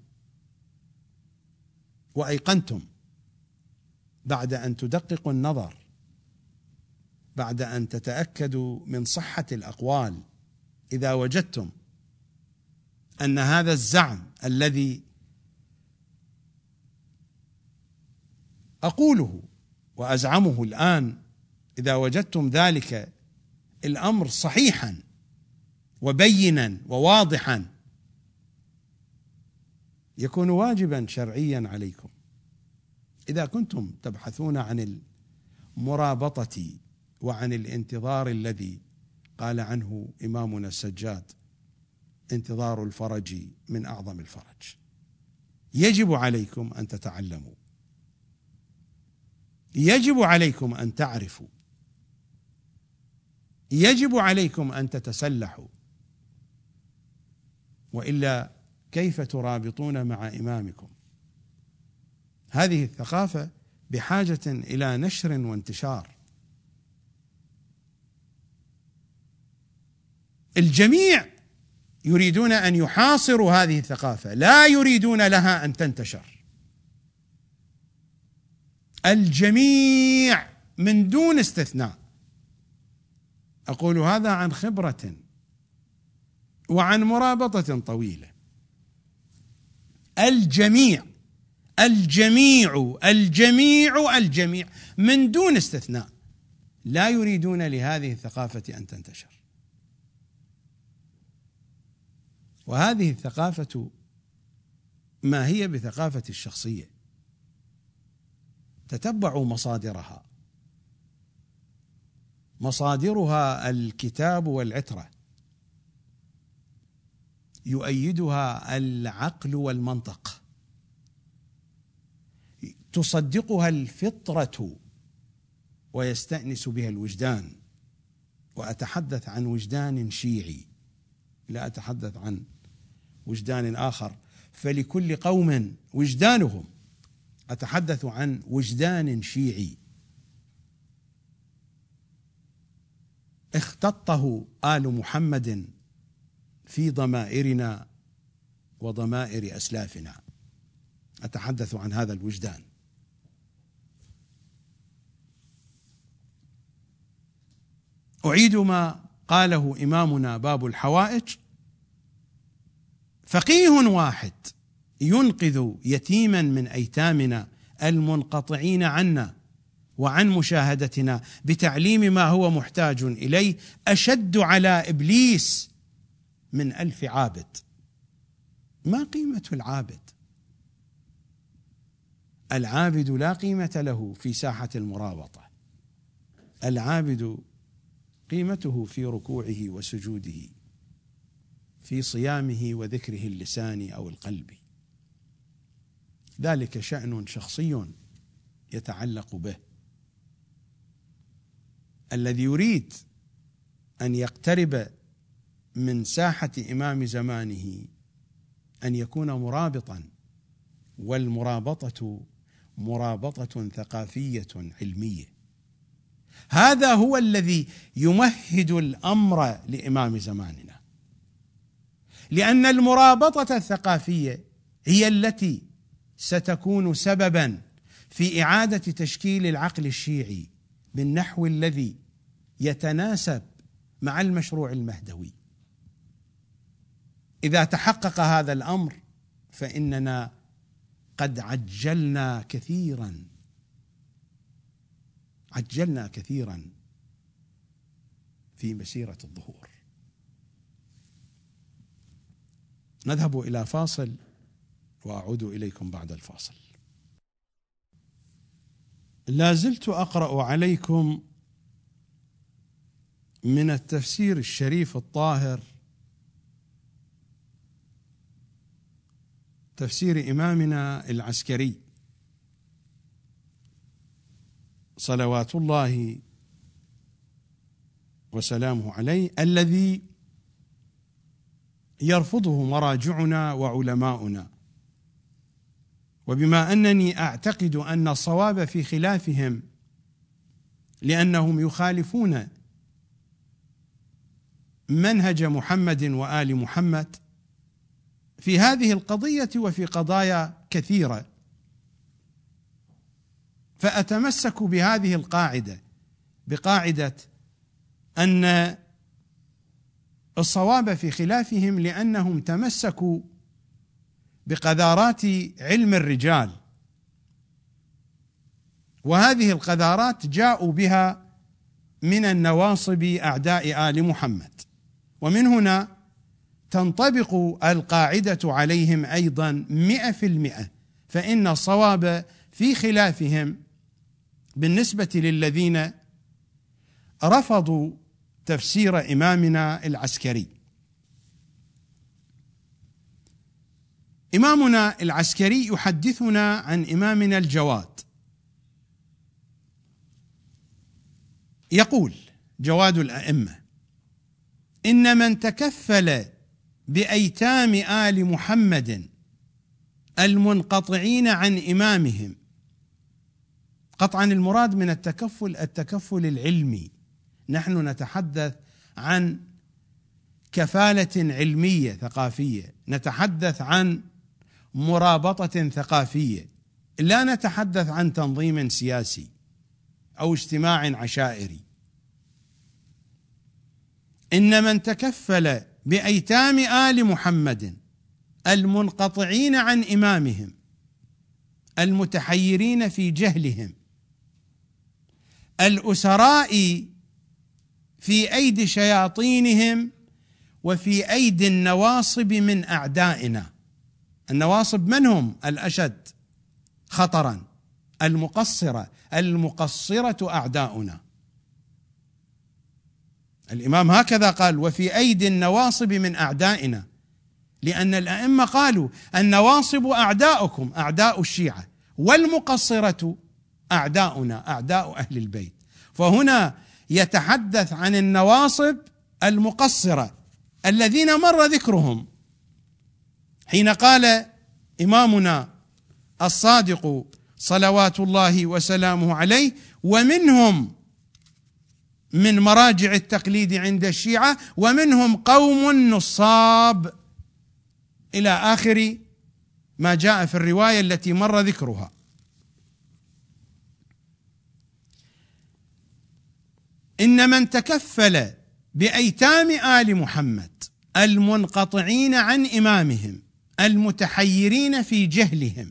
وأيقنتم بعد أن تدققوا النظر، بعد أن تتأكدوا من صحة الأقوال، إذا وجدتم أن هذا الزعم الذي أقوله وأزعمه الآن، إذا وجدتم ذلك الأمر صحيحا وبينا وواضحا، يكون واجبا شرعيا عليكم. إذا كنتم تبحثون عن المرابطة وعن الانتظار الذي قال عنه إمامنا السجاد: انتظار الفرج من أعظم الفرج، يجب عليكم أن تتعلموا، يجب عليكم أن تعرفوا، يجب عليكم أن تتسلحوا، وإلا كيف ترابطون مع إمامكم؟ هذه الثقافة بحاجة إلى نشر وانتشار. الجميع يريدون أن يحاصروا هذه الثقافة، لا يريدون لها أن تنتشر. الجميع من دون استثناء. أقول هذا عن خبرة وعن مرابطة طويلة. الجميع الجميع الجميع الجميع من دون استثناء لا يريدون لهذه الثقافة أن تنتشر. وهذه الثقافة ما هي بثقافة الشخصية. تتبعوا مصادرها، مصادرها الكتاب والعترة، يؤيدها العقل والمنطق، تصدقها الفطرة ويستأنس بها الوجدان. وأتحدث عن وجدان شيعي، لا أتحدث عن وجدان آخر، فلكل قوم وجدانهم. أتحدث عن وجدان شيعي اختطه آل محمد في ضمائرنا وضمائر أسلافنا. أتحدث عن هذا الوجدان. أعيد ما قاله إمامنا باب الحوائج: فقيه واحد ينقذ يتيما من أيتامنا المنقطعين عنا وعن مشاهدتنا بتعليم ما هو محتاج إليه أشد على إبليس من ألف عابد. ما قيمة العابد؟ العابد لا قيمة له في ساحة المرابطة. العابد قيمته في ركوعه وسجوده، في صيامه وذكره اللسان أو القلب. ذلك شأن شخصي يتعلق به. الذي يريد أن يقترب من ساحة إمام زمانه أن يكون مرابطا، والمرابطة مرابطة ثقافية علمية. هذا هو الذي يمهد الأمر لإمام زماننا، لأن المرابطة الثقافية هي التي ستكون سببا في إعادة تشكيل العقل الشيعي بالنحو الذي يتناسب مع المشروع المهدوي. إذا تحقق هذا الأمر فإننا قد عجلنا كثيرا عجلنا كثيرا في مسيرة الظهور. نذهب إلى فاصل وأعود إليكم بعد الفاصل. لا زلت أقرأ عليكم من التفسير الشريف الطاهر، تفسير إمامنا العسكري صلوات الله وسلامه عليه، الذي يرفضه مراجعنا وعلماؤنا. وبما أنني أعتقد أن الصواب في خلافهم لأنهم يخالفون منهج محمد وآل محمد في هذه القضية وفي قضايا كثيرة، فأتمسك بهذه القاعدة، بقاعدة أن الصواب في خلافهم لأنهم تمسكوا بقذارات علم الرجال، وهذه القذارات جاءوا بها من النواصب أعداء آل محمد، ومن هنا تنطبق القاعدة عليهم أيضا مئة في المئة. فإن الصواب في خلافهم بالنسبة للذين رفضوا تفسير إمامنا العسكري. إمامنا العسكري يحدثنا عن إمامنا الجواد، يقول جواد الأئمة: إن من تكفل بأيتام آل محمد المنقطعين عن إمامهم، قطعا المراد من التكفل التكفل العلمي، نحن نتحدث عن كفالة علمية ثقافية، نتحدث عن مرابطة ثقافية. لا نتحدث عن تنظيم سياسي أو اجتماع عشائري، إن من تكفل بأيتام آل محمد المنقطعين عن إمامهم المتحيرين في جهلهم الأسراء في أيدي شياطينهم وفي أيدي النواصب من أعدائنا. النواصب من هم الأشد خطرا؟ المقصرة، المقصرة أعداؤنا. الإمام هكذا قال: وفي أيدي النواصب من أعدائنا، لأن الأئمة قالوا النواصب أعداؤكم، أعداء الشيعة، والمقصرة أعداؤنا، أعداء أهل البيت. فهنا يتحدث عن النواصب المقصرة الذين مر ذكرهم حين قال إمامنا الصادق صلوات الله وسلامه عليه: ومنهم من مراجع التقليد عند الشيعة ومنهم قوم نصاب، إلى آخر ما جاء في الرواية التي مر ذكرها. إن من تكفل بأيتام آل محمد المنقطعين عن إمامهم المتحيرين في جهلهم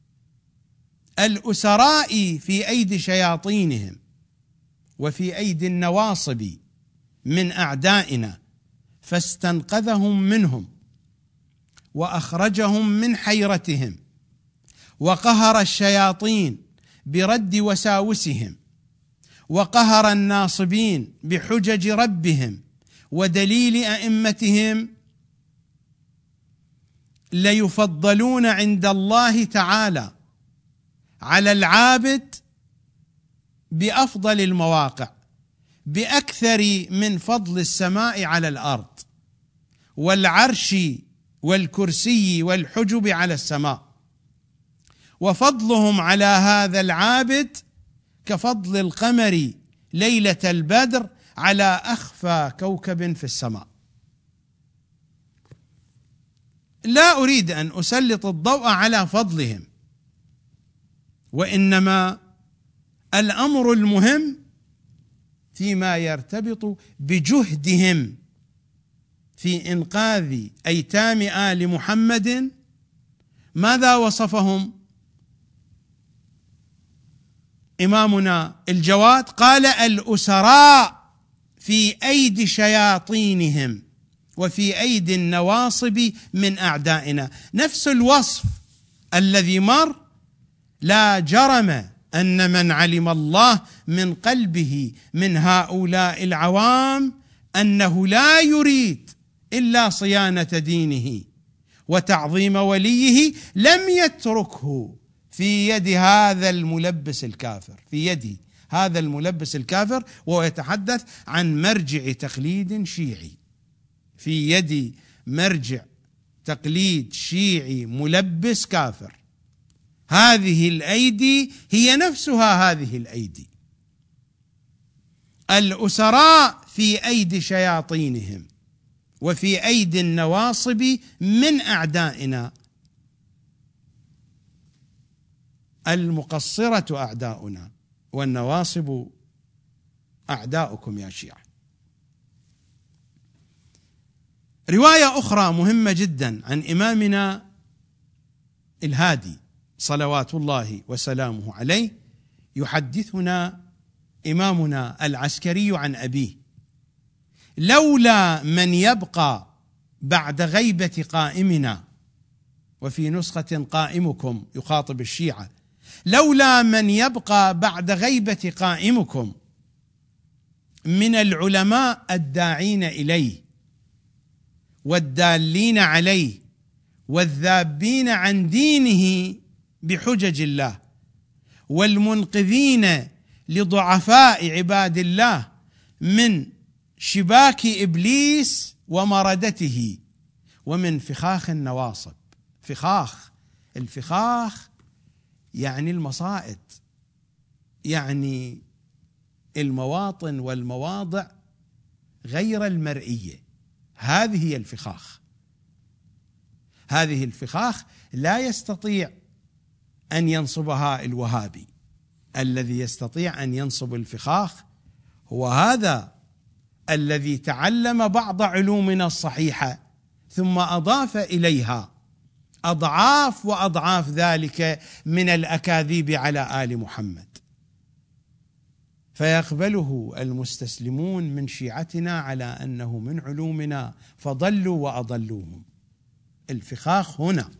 الأسراء في أيدي شياطينهم وفي أيدي النواصب من أعدائنا، فاستنقذهم منهم وأخرجهم من حيرتهم وقهر الشياطين برد وساوسهم وقهر الناصبين بحجج ربهم ودليل أئمتهم، ليفضلون عند الله تعالى على العابد بأفضل المواقع، بأكثر من فضل السماء على الأرض والعرش والكرسي والحجب على السماء، وفضلهم على هذا العابد كفضل القمر ليلة البدر على أخفى كوكب في السماء. لا أريد أن أسلط الضوء على فضلهم، وإنما الأمر المهم فيما يرتبط بجهدهم في إنقاذ أيتام آل محمد. ماذا وصفهم إمامنا الجواد؟ قال: الأسراء في أيدي شياطينهم وفي أيدي النواصب من أعدائنا. نفس الوصف الذي مر. لا جرم أن من علم الله من قلبه من هؤلاء العوام أنه لا يريد إلا صيانة دينه وتعظيم وليه لم يتركه في يد هذا الملبس الكافر، في يد هذا الملبس الكافر، وهو يتحدث عن مرجع تقليد شيعي، في يد مرجع تقليد شيعي ملبس كافر. هذه الأيدي هي نفسها هذه الأيدي. الأسراء في أيدي شياطينهم وفي أيدي النواصب من أعدائنا، المقصرة أعداؤنا والنواصب أعداؤكم يا شيعة. رواية أخرى مهمة جدا عن إمامنا الهادي صلوات الله وسلامه عليه، يحدثنا إمامنا العسكري عن أبيه: لولا من يبقى بعد غيبة قائمنا، وفي نسخة قائمكم يخاطب الشيعة، لولا من يبقى بعد غيبة قائمكم من العلماء الداعين إليه والدالين عليه والذابين عن دينه بحجج الله والمنقذين لضعفاء عباد الله من شباك إبليس ومردته ومن فخاخ النواصب. فخاخ، الفخاخ يعني المصائد، يعني المواطن والمواضع غير المرئية. هذه هي الفخاخ. هذه الفخاخ لا يستطيع أن ينصبها الوهابي. الذي يستطيع أن ينصب الفخاخ هو هذا الذي تعلم بعض علومنا الصحيحة ثم أضاف إليها أضعاف وأضعاف ذلك من الأكاذيب على آل محمد، فيقبله المستسلمون من شيعتنا على أنه من علومنا فضلوا وأضلوهم. الفخاخ هنا.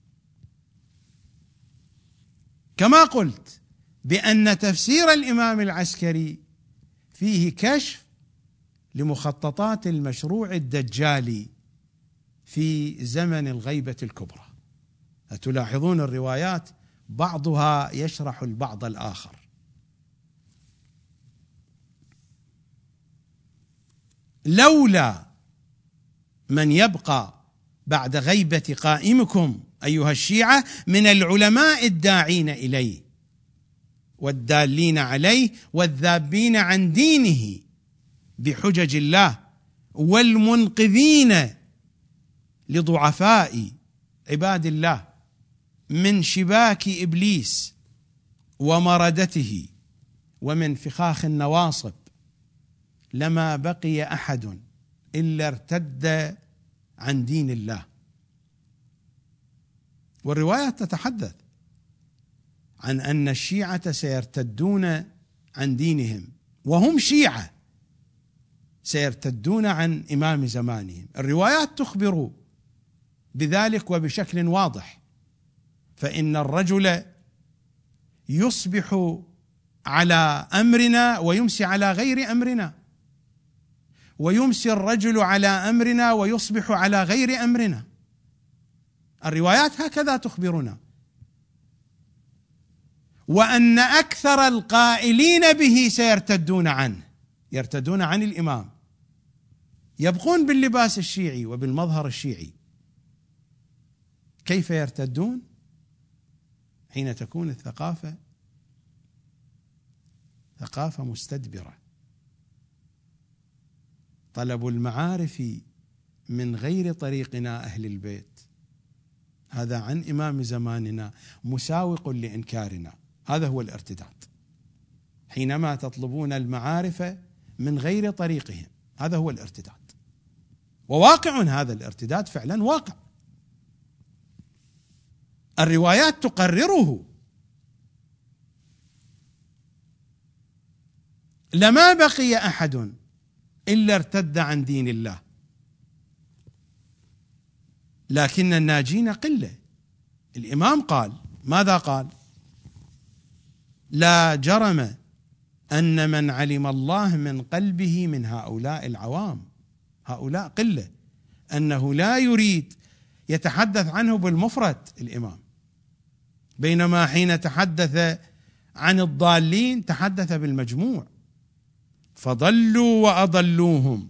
كما قلت بأن تفسير الإمام العسكري فيه كشف لمخططات المشروع الدجالي في زمن الغيبة الكبرى. تلاحظون الروايات بعضها يشرح البعض الآخر. لولا من يبقى بعد غيبة قائمكم أيها الشيعة من العلماء الداعين إليه والدالين عليه والذابين عن دينه بحجج الله والمنقذين لضعفاء عباد الله من شباك إبليس ومردته ومن فخاخ النواصب، لما بقي أحد إلا ارتد عن دين الله. والروايات تتحدث عن أن الشيعة سيرتدون عن دينهم، وهم شيعة سيرتدون عن إمام زمانهم. الروايات تخبر بذلك وبشكل واضح، فإن الرجل يصبح على أمرنا ويمسي على غير أمرنا، ويمسي الرجل على أمرنا ويصبح على غير أمرنا. الروايات هكذا تخبرنا. وأن أكثر القائلين به سيرتدون عنه، يرتدون عن الإمام، يبقون باللباس الشيعي وبالمظهر الشيعي. كيف يرتدون؟ حين تكون الثقافة ثقافة مستدبرة، طلب المعارف من غير طريقنا أهل البيت، هذا عن إمام زماننا مساوق لإنكارنا. هذا هو الارتداد، حينما تطلبون المعارف من غير طريقهم، هذا هو الارتداد. وواقع هذا الارتداد فعلا واقع، الروايات تقرره. لما بقي أحد إلا ارتد عن دين الله، لكن الناجين قلة. الإمام قال، ماذا قال؟ لا جرم أن من علم الله من قلبه من هؤلاء العوام، هؤلاء قلة، أنه لا يريد يتحدث عنه بالمفرد الإمام، بينما حين تحدث عن الضالين تحدث بالمجموع. فضلوا وأضلوهم،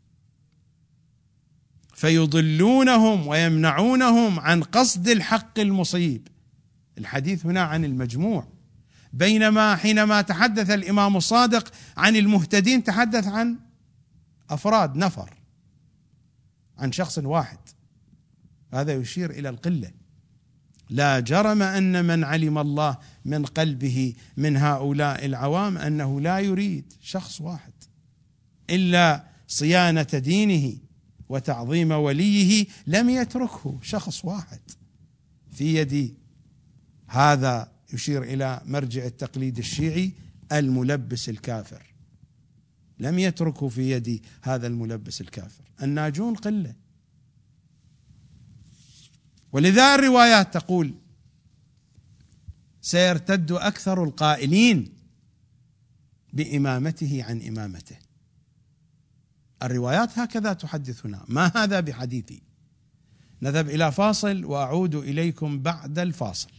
فيضلونهم ويمنعونهم عن قصد الحق المصيب. الحديث هنا عن المجموع، بينما حينما تحدث الإمام الصادق عن المهتدين تحدث عن أفراد، نفر، عن شخص واحد. هذا يشير إلى القلة. لا جرم أن من علم الله من قلبه من هؤلاء العوام أنه لا يريد شخص واحد إلا صيانة دينه وتعظيم وليه، لم يتركه شخص واحد في يد هذا، يشير إلى مرجع التقليد الشيعي، الملبس الكافر، لم يتركه في يد هذا الملبس الكافر. الناجون قلة. ولذا الروايات تقول سيرتد أكثر القائلين بإمامته عن إمامته. الروايات هكذا تحدثنا، ما هذا بحديثي. نذهب إلى فاصل وأعود إليكم بعد الفاصل.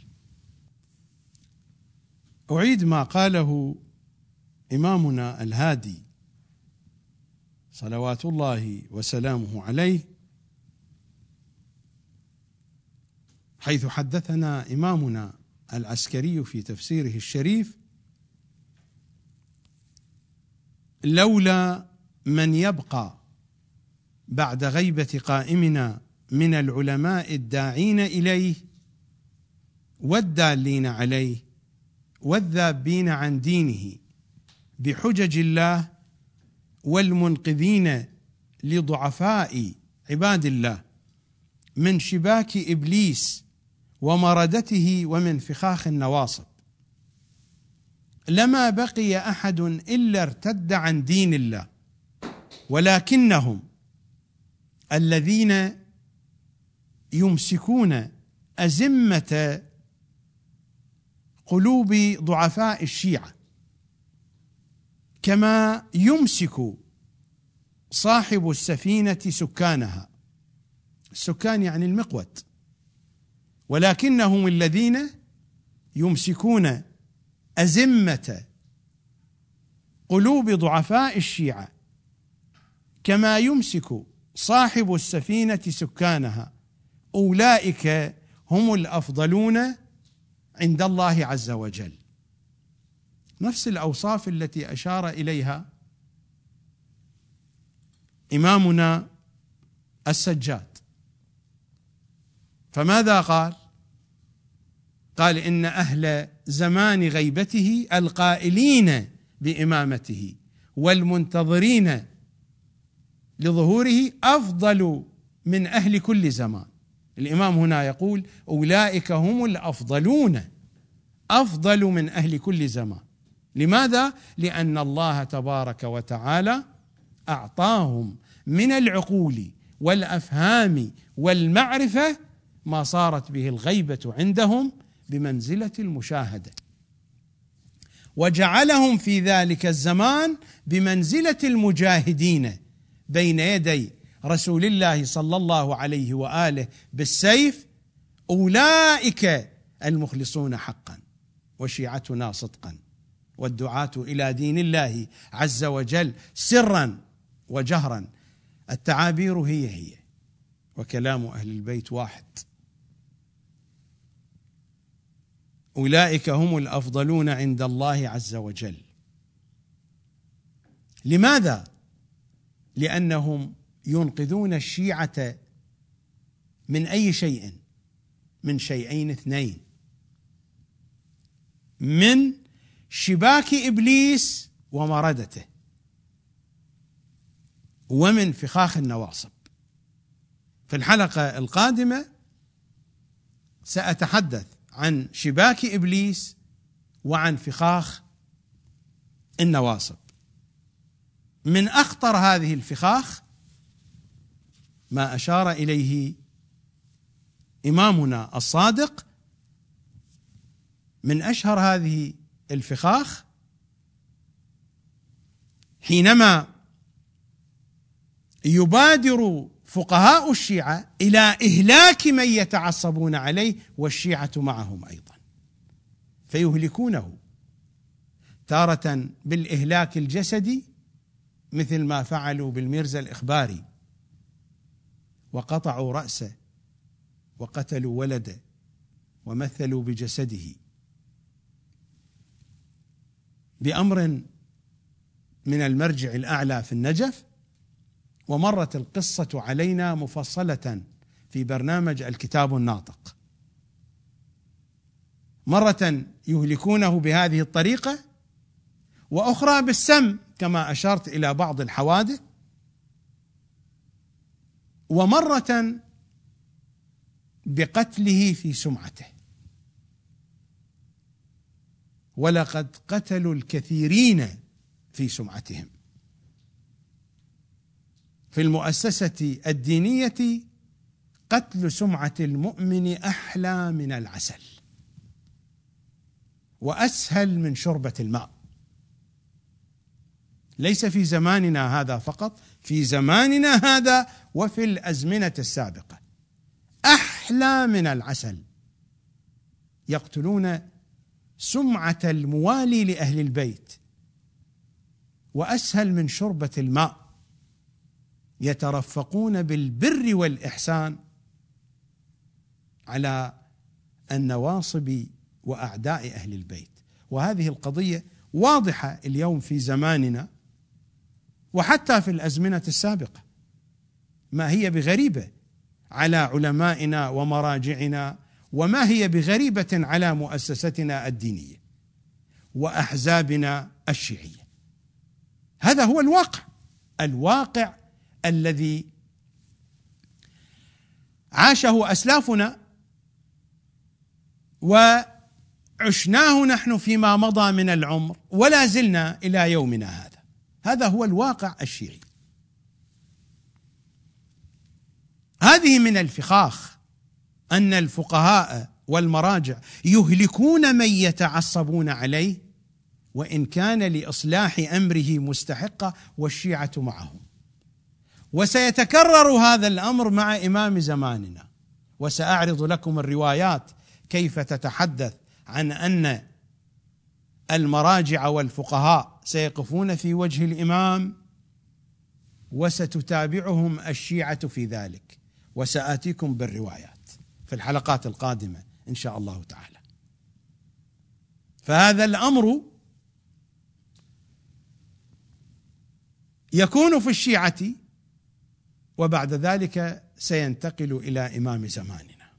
أعيد ما قاله إمامنا الهادي صلوات الله وسلامه عليه، حيث حدثنا إمامنا العسكري في تفسيره الشريف: لولا من يبقى بعد غيبة قائمنا من العلماء الداعين إليه والدالين عليه والذابين عن دينه بحجج الله والمنقذين لضعفاء عباد الله من شباك إبليس ومردته ومن فخاخ النواصب، لما بقي أحد إلا ارتد عن دين الله، ولكنهم الذين يمسكون أزمة قلوب ضعفاء الشيعة، كما يمسك صاحب السفينة سكانها، السكان يعني المقود، ولكنهم الذين يمسكون أزمة قلوب ضعفاء الشيعة كما يمسك صاحب السفينة سكانها، أولئك هم الأفضلون عند الله عز وجل. نفس الأوصاف التي أشار إليها إمامنا السجاد. فماذا قال؟ قال إن أهل زمان غيبته القائلين بإمامته والمنتظرين لظهوره أفضل من أهل كل زمان. الإمام هنا يقول أولئك هم الأفضلون، أفضل من أهل كل زمان. لماذا؟ لأن الله تبارك وتعالى أعطاهم من العقول والأفهام والمعرفة ما صارت به الغيبة عندهم بمنزلة المشاهدة، وجعلهم في ذلك الزمان بمنزلة المجاهدين بين يدي رسول الله صلى الله عليه وآله بالسيف. أولئك المخلصون حقا وشيعتنا صدقا والدعاة إلى دين الله عز وجل سرا وجهرا. التعابير هي هي وكلام أهل البيت واحد. أولئك هم الأفضلون عند الله عز وجل. لماذا؟ لأنهم ينقذون الشيعة من أي شيء؟ من شيئين اثنين: من شباك إبليس ومردته، ومن فخاخ النواصب. في الحلقة القادمة سأتحدث عن شباك إبليس وعن فخاخ النواصب. من أخطر هذه الفخاخ ما أشار إليه إمامنا الصادق. من أشهر هذه الفخاخ حينما يبادر فقهاء الشيعة إلى إهلاك من يتعصبون عليه والشيعة معهم أيضا، فيهلكونه تارة بالإهلاك الجسدي مثل ما فعلوا بالميرزا الإخباري، وقطعوا رأسه وقتلوا ولده ومثلوا بجسده بأمر من المرجع الأعلى في النجف. ومرت القصة علينا مفصلة في برنامج الكتاب الناطق. مرة يهلكونه بهذه الطريقة، وأخرى بالسم كما أشرت إلى بعض الحوادث، ومرة بقتله في سمعته. ولقد قتلوا الكثيرين في سمعتهم. في المؤسسة الدينية قتل سمعة المؤمن أحلى من العسل وأسهل من شربة الماء. ليس في زماننا هذا فقط، في زماننا هذا وفي الأزمنة السابقة أحلى من العسل. يقتلون سمعة الموالي لأهل البيت وأسهل من شربة الماء. يترفقون بالبر والإحسان على النواصب وأعداء أهل البيت. وهذه القضية واضحة اليوم في زماننا وحتى في الأزمنة السابقة، ما هي بغريبة على علمائنا ومراجعنا وما هي بغريبة على مؤسستنا الدينية وأحزابنا الشيعية. هذا هو الواقع، الواقع الذي عاشه أسلافنا وعشناه نحن فيما مضى من العمر ولا زلنا إلى يومنا هذا. هذا هو الواقع الشيعي. هذه من الفخاخ أن الفقهاء والمراجع يهلكون من يتعصبون عليه وإن كان لإصلاح أمره مستحقة والشيعة معهم. وسيتكرر هذا الأمر مع إمام زماننا، وسأعرض لكم الروايات كيف تتحدث عن أن المراجع والفقهاء سيقفون في وجه الإمام وستتابعهم الشيعة في ذلك، وسآتيكم بالروايات في الحلقات القادمة إن شاء الله تعالى. فهذا الأمر يكون في الشيعة وبعد ذلك سينتقل إلى إمام زماننا.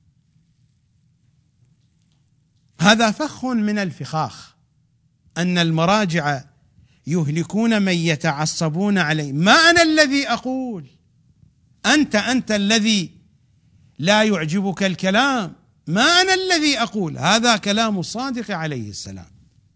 هذا فخ من الفخاخ أن المراجع يهلكون من يتعصبون عليه. ما أنا الذي أقول، أنت أنت الذي لا يعجبك الكلام، ما أنا الذي أقول، هذا كلام الصادق عليه السلام.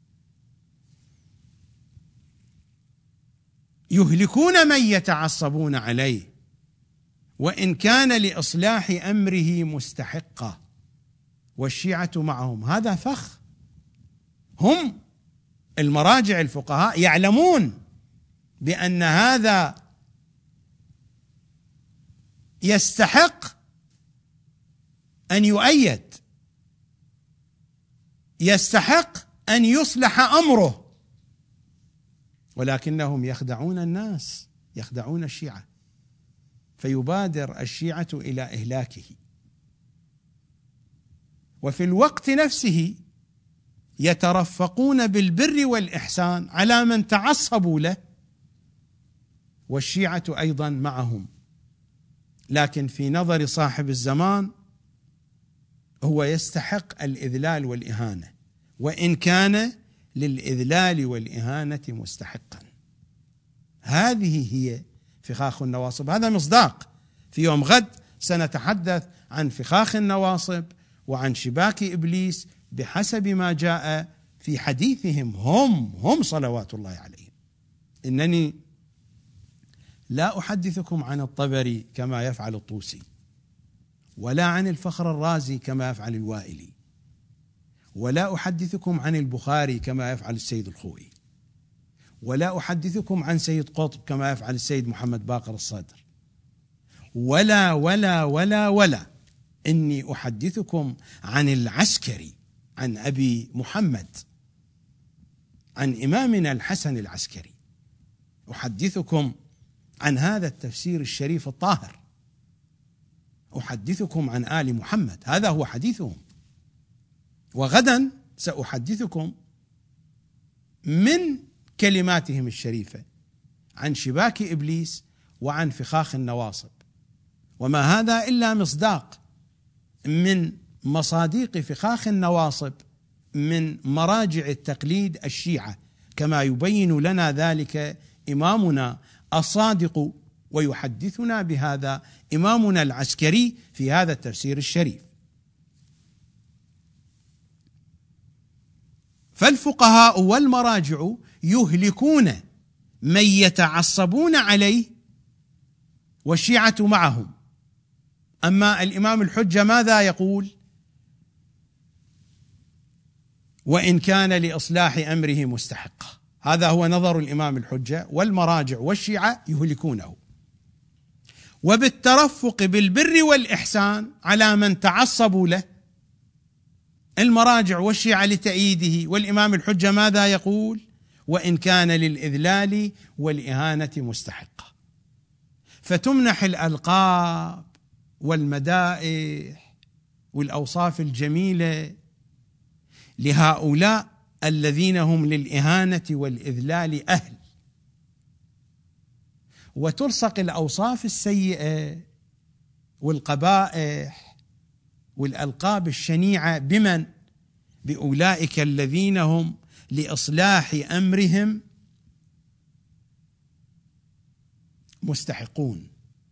يهلكون من يتعصبون عليه وإن كان لإصلاح أمره مستحقة والشيعة معهم. هذا فخ. هم المراجع الفقهاء يعلمون بأن هذا يستحق أن يؤيد، يستحق أن يصلح أمره، ولكنهم يخدعون الناس، يخدعون الشيعة، فيبادر الشيعة إلى إهلاكه. وفي الوقت نفسه يترفقون بالبر والإحسان على من تعصبوا له، والشيعة أيضا معهم. لكن في نظر صاحب الزمان هو يستحق الإذلال والإهانة، وإن كان للإذلال والإهانة مستحقا. هذه هي فخاخ النواصب. هذا مصداق. في يوم غد سنتحدث عن فخاخ النواصب وعن شباك إبليس بحسب ما جاء في حديثهم هم هم صلوات الله عليهم. إنني لا أحدثكم عن الطبري كما يفعل الطوسي، ولا عن الفخر الرازي كما يفعل الوائلي، ولا أحدثكم عن البخاري كما يفعل السيد الخوئي، ولا أحدثكم عن سيد قطب كما يفعل السيد محمد باقر الصدر، ولا ولا ولا ولا إني أحدثكم عن العسكري، عن أبي محمد، عن إمامنا الحسن العسكري. أحدثكم عن هذا التفسير الشريف الطاهر، أحدثكم عن آل محمد، هذا هو حديثهم. وغدا سأحدثكم من كلماتهم الشريفة عن شباك إبليس وعن فخاخ النواصب. وما هذا إلا مصداق من مصاديق فخاخ النواصب من مراجع التقليد الشيعة، كما يبين لنا ذلك إمامنا الصادق ويحدثنا بهذا إمامنا العسكري في هذا التفسير الشريف. فالفقهاء والمراجع يهلكون من يتعصبون عليه والشيعة معهم. أما الإمام الحجة ماذا يقول؟ وإن كان لإصلاح أمره مستحقة. هذا هو نظر الإمام الحجة، والمراجع والشيعة يهلكونه. وبالترفق بالبر والإحسان على من تعصبوا له، المراجع والشيعة لتأييده، والإمام الحجة ماذا يقول؟ وإن كان للإذلال والإهانة مستحقة. فتمنح الألقاب والمدائح والأوصاف الجميلة لهؤلاء الذين هم للإهانة والإذلال أهل، وتلصق الأوصاف السيئة والقبائح والألقاب الشنيعة بمن؟ بأولئك الذين هم لإصلاح أمرهم مستحقون.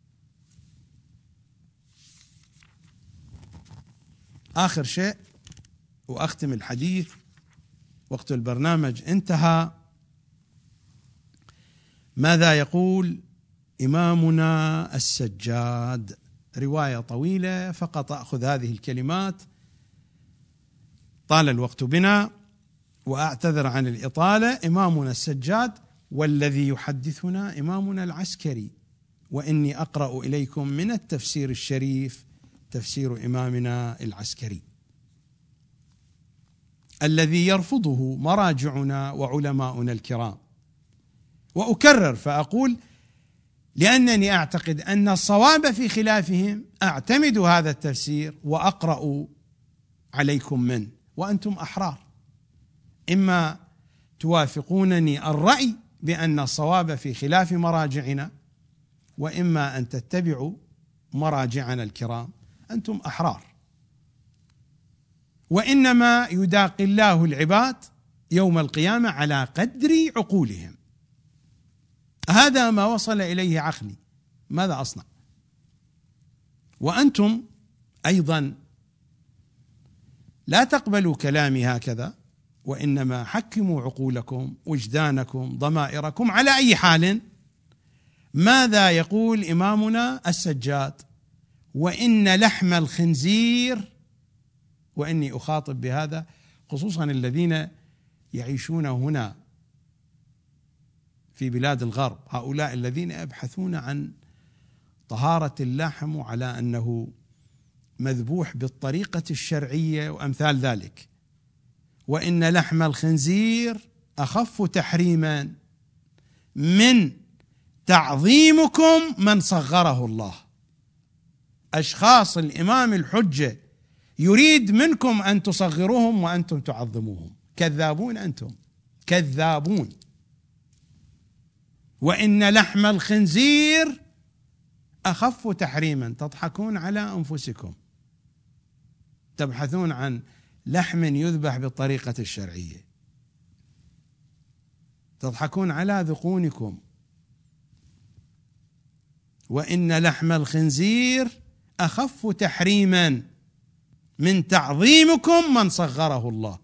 آخر شيء وأختم الحديث، وقت البرنامج انتهى. ماذا يقول إمامنا السجاد؟ رواية طويلة، فقط أخذ هذه الكلمات، طال الوقت بنا وأعتذر عن الإطالة. إمامنا السجاد: والذي يحدثنا إمامنا العسكري، وإني أقرأ إليكم من التفسير الشريف تفسير إمامنا العسكري الذي يرفضه مراجعنا وعلماؤنا الكرام. وأكرر فأقول: لأنني أعتقد أن الصواب في خلافهم، أعتمد هذا التفسير وأقرأ عليكم منه، وأنتم أحرار، إما توافقونني الرأي بأن الصواب في خلاف مراجعنا، وإما أن تتبعوا مراجعنا الكرام، أنتم أحرار. وإنما يداقي الله العباد يوم القيامة على قدر عقولهم. هذا ما وصل إليه عقلي، ماذا أصنع؟ وأنتم أيضا لا تقبلوا كلامي هكذا، وإنما حكموا عقولكم، وجدانكم، ضمائركم. على أي حال، ماذا يقول إمامنا السجاد؟ وإن لحم الخنزير، وإني أخاطب بهذا خصوصا الذين يعيشون هنا في بلاد الغرب، هؤلاء الذين يبحثون عن طهارة اللحم وعلى أنه مذبوح بالطريقة الشرعية وأمثال ذلك. وإن لحم الخنزير أخف تحريما من تعظيمكم من صغره الله. أشخاص الإمام الحجة يريد منكم أن تصغروهم وأنتم تعظموهم. كذابون أنتم، كذابون. وإن لحم الخنزير أخف تحريما، تضحكون على أنفسكم، تبحثون عن لحم يذبح بالطريقة الشرعية، تضحكون على ذقونكم. وإن لحم الخنزير أخف تحريما من تعظيمكم من صغره الله،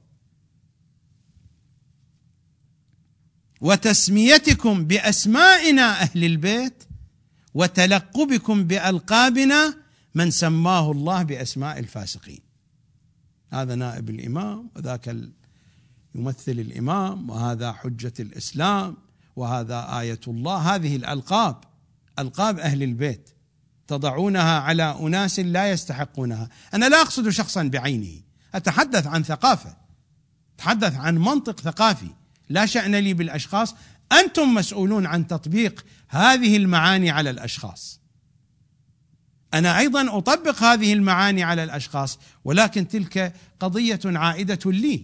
وتسميتكم بأسمائنا أهل البيت، وتلقبكم بألقابنا من سماه الله بأسماء الفاسقين. هذا نائب الإمام، وذاك يمثل الإمام، وهذا حجة الإسلام، وهذا آية الله. هذه الألقاب ألقاب أهل البيت تضعونها على أناس لا يستحقونها. أنا لا أقصد شخصا بعينه، أتحدث عن ثقافة، أتحدث عن منطق ثقافي، لا شأن لي بالأشخاص. أنتم مسؤولون عن تطبيق هذه المعاني على الأشخاص. أنا أيضا أطبق هذه المعاني على الأشخاص، ولكن تلك قضية عائدة لي.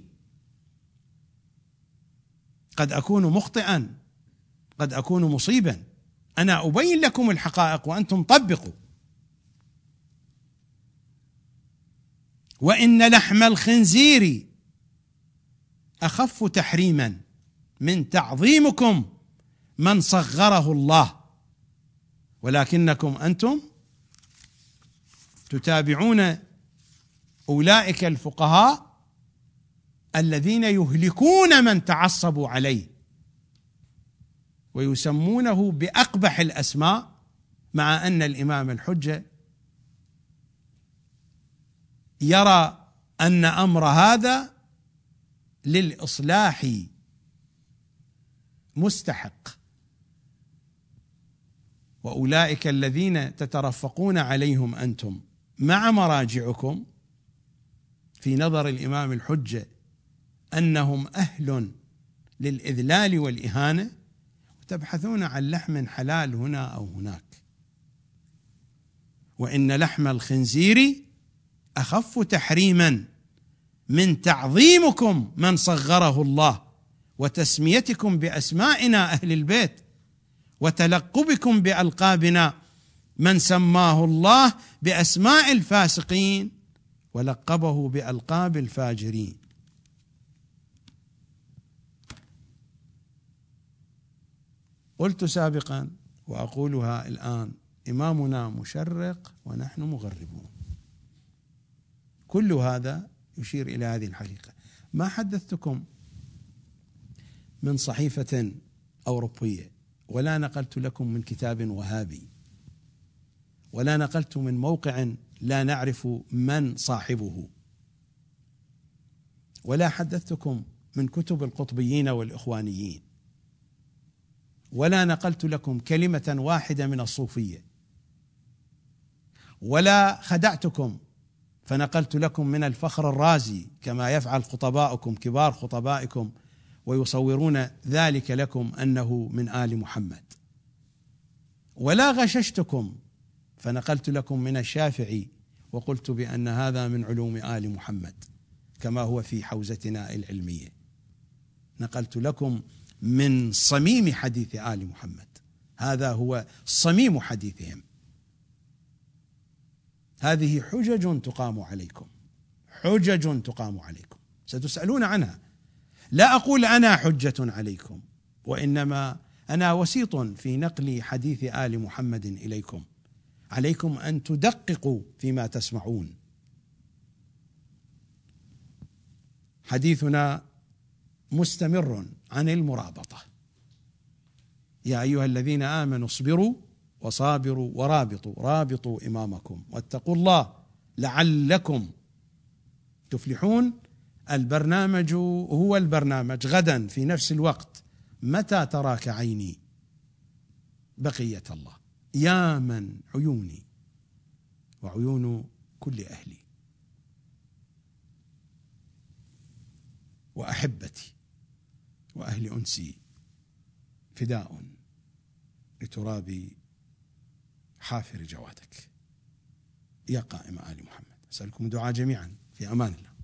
قد أكون مخطئا، قد أكون مصيبا، أنا أبين لكم الحقائق وأنتم طبقوا. وإن لحم الخنزير أخف تحريما من تعظيمكم من صغره الله، ولكنكم أنتم تتابعون أولئك الفقهاء الذين يهلكون من تعصبوا عليه ويسمونه بأقبح الأسماء، مع أن الإمام الحجة يرى أن أمر هذا للإصلاح مستحق. وأولئك الذين تترفقون عليهم أنتم مع مراجعكم في نظر الإمام الحجة أنهم أهل للإذلال والإهانة، وتبحثون عن لحم حلال هنا أو هناك. وإن لحم الخنزير أخف تحريما من تعظيمكم من صغره الله، وتسميتكم بأسمائنا أهل البيت، وتلقبكم بألقابنا من سماه الله بأسماء الفاسقين، ولقبه بألقاب الفاجرين. قلت سابقا وأقولها الآن: إمامنا مشرق ونحن مغربون. كل هذا يشير إلى هذه الحقيقة. ما حدثتكم من صحيفة أوروبية، ولا نقلت لكم من كتاب وهابي، ولا نقلت من موقع لا نعرف من صاحبه، ولا حدثتكم من كتب القطبيين والإخوانيين، ولا نقلت لكم كلمة واحدة من الصوفية، ولا خدعتكم فنقلت لكم من الفخر الرازي كما يفعل خطباؤكم كبار خطبائكم ويصورون ذلك لكم أنه من آل محمد، ولا غششتكم فنقلت لكم من الشافعي وقلت بأن هذا من علوم آل محمد كما هو في حوزتنا العلمية. نقلت لكم من صميم حديث آل محمد، هذا هو صميم حديثهم. هذه حجج تقام عليكم، حجج تقام عليكم ستسألون عنها. لا أقول أنا حجة عليكم، وإنما أنا وسيط في نقل حديث آل محمد إليكم. عليكم أن تدققوا فيما تسمعون. حديثنا مستمر عن المرابطة. يا أيها الذين آمنوا اصبروا وصابروا ورابطوا، رابطوا إمامكم واتقوا الله لعلكم تفلحون. البرنامج هو البرنامج، غدا في نفس الوقت. متى تراك عيني بقية الله، يا من عيوني وعيون كل أهلي وأحبتي وأهل أنسي فداء لتراب حافر جوادك. يا قائم آل محمد، أسألكم الدعاء جميعا، في أمان الله.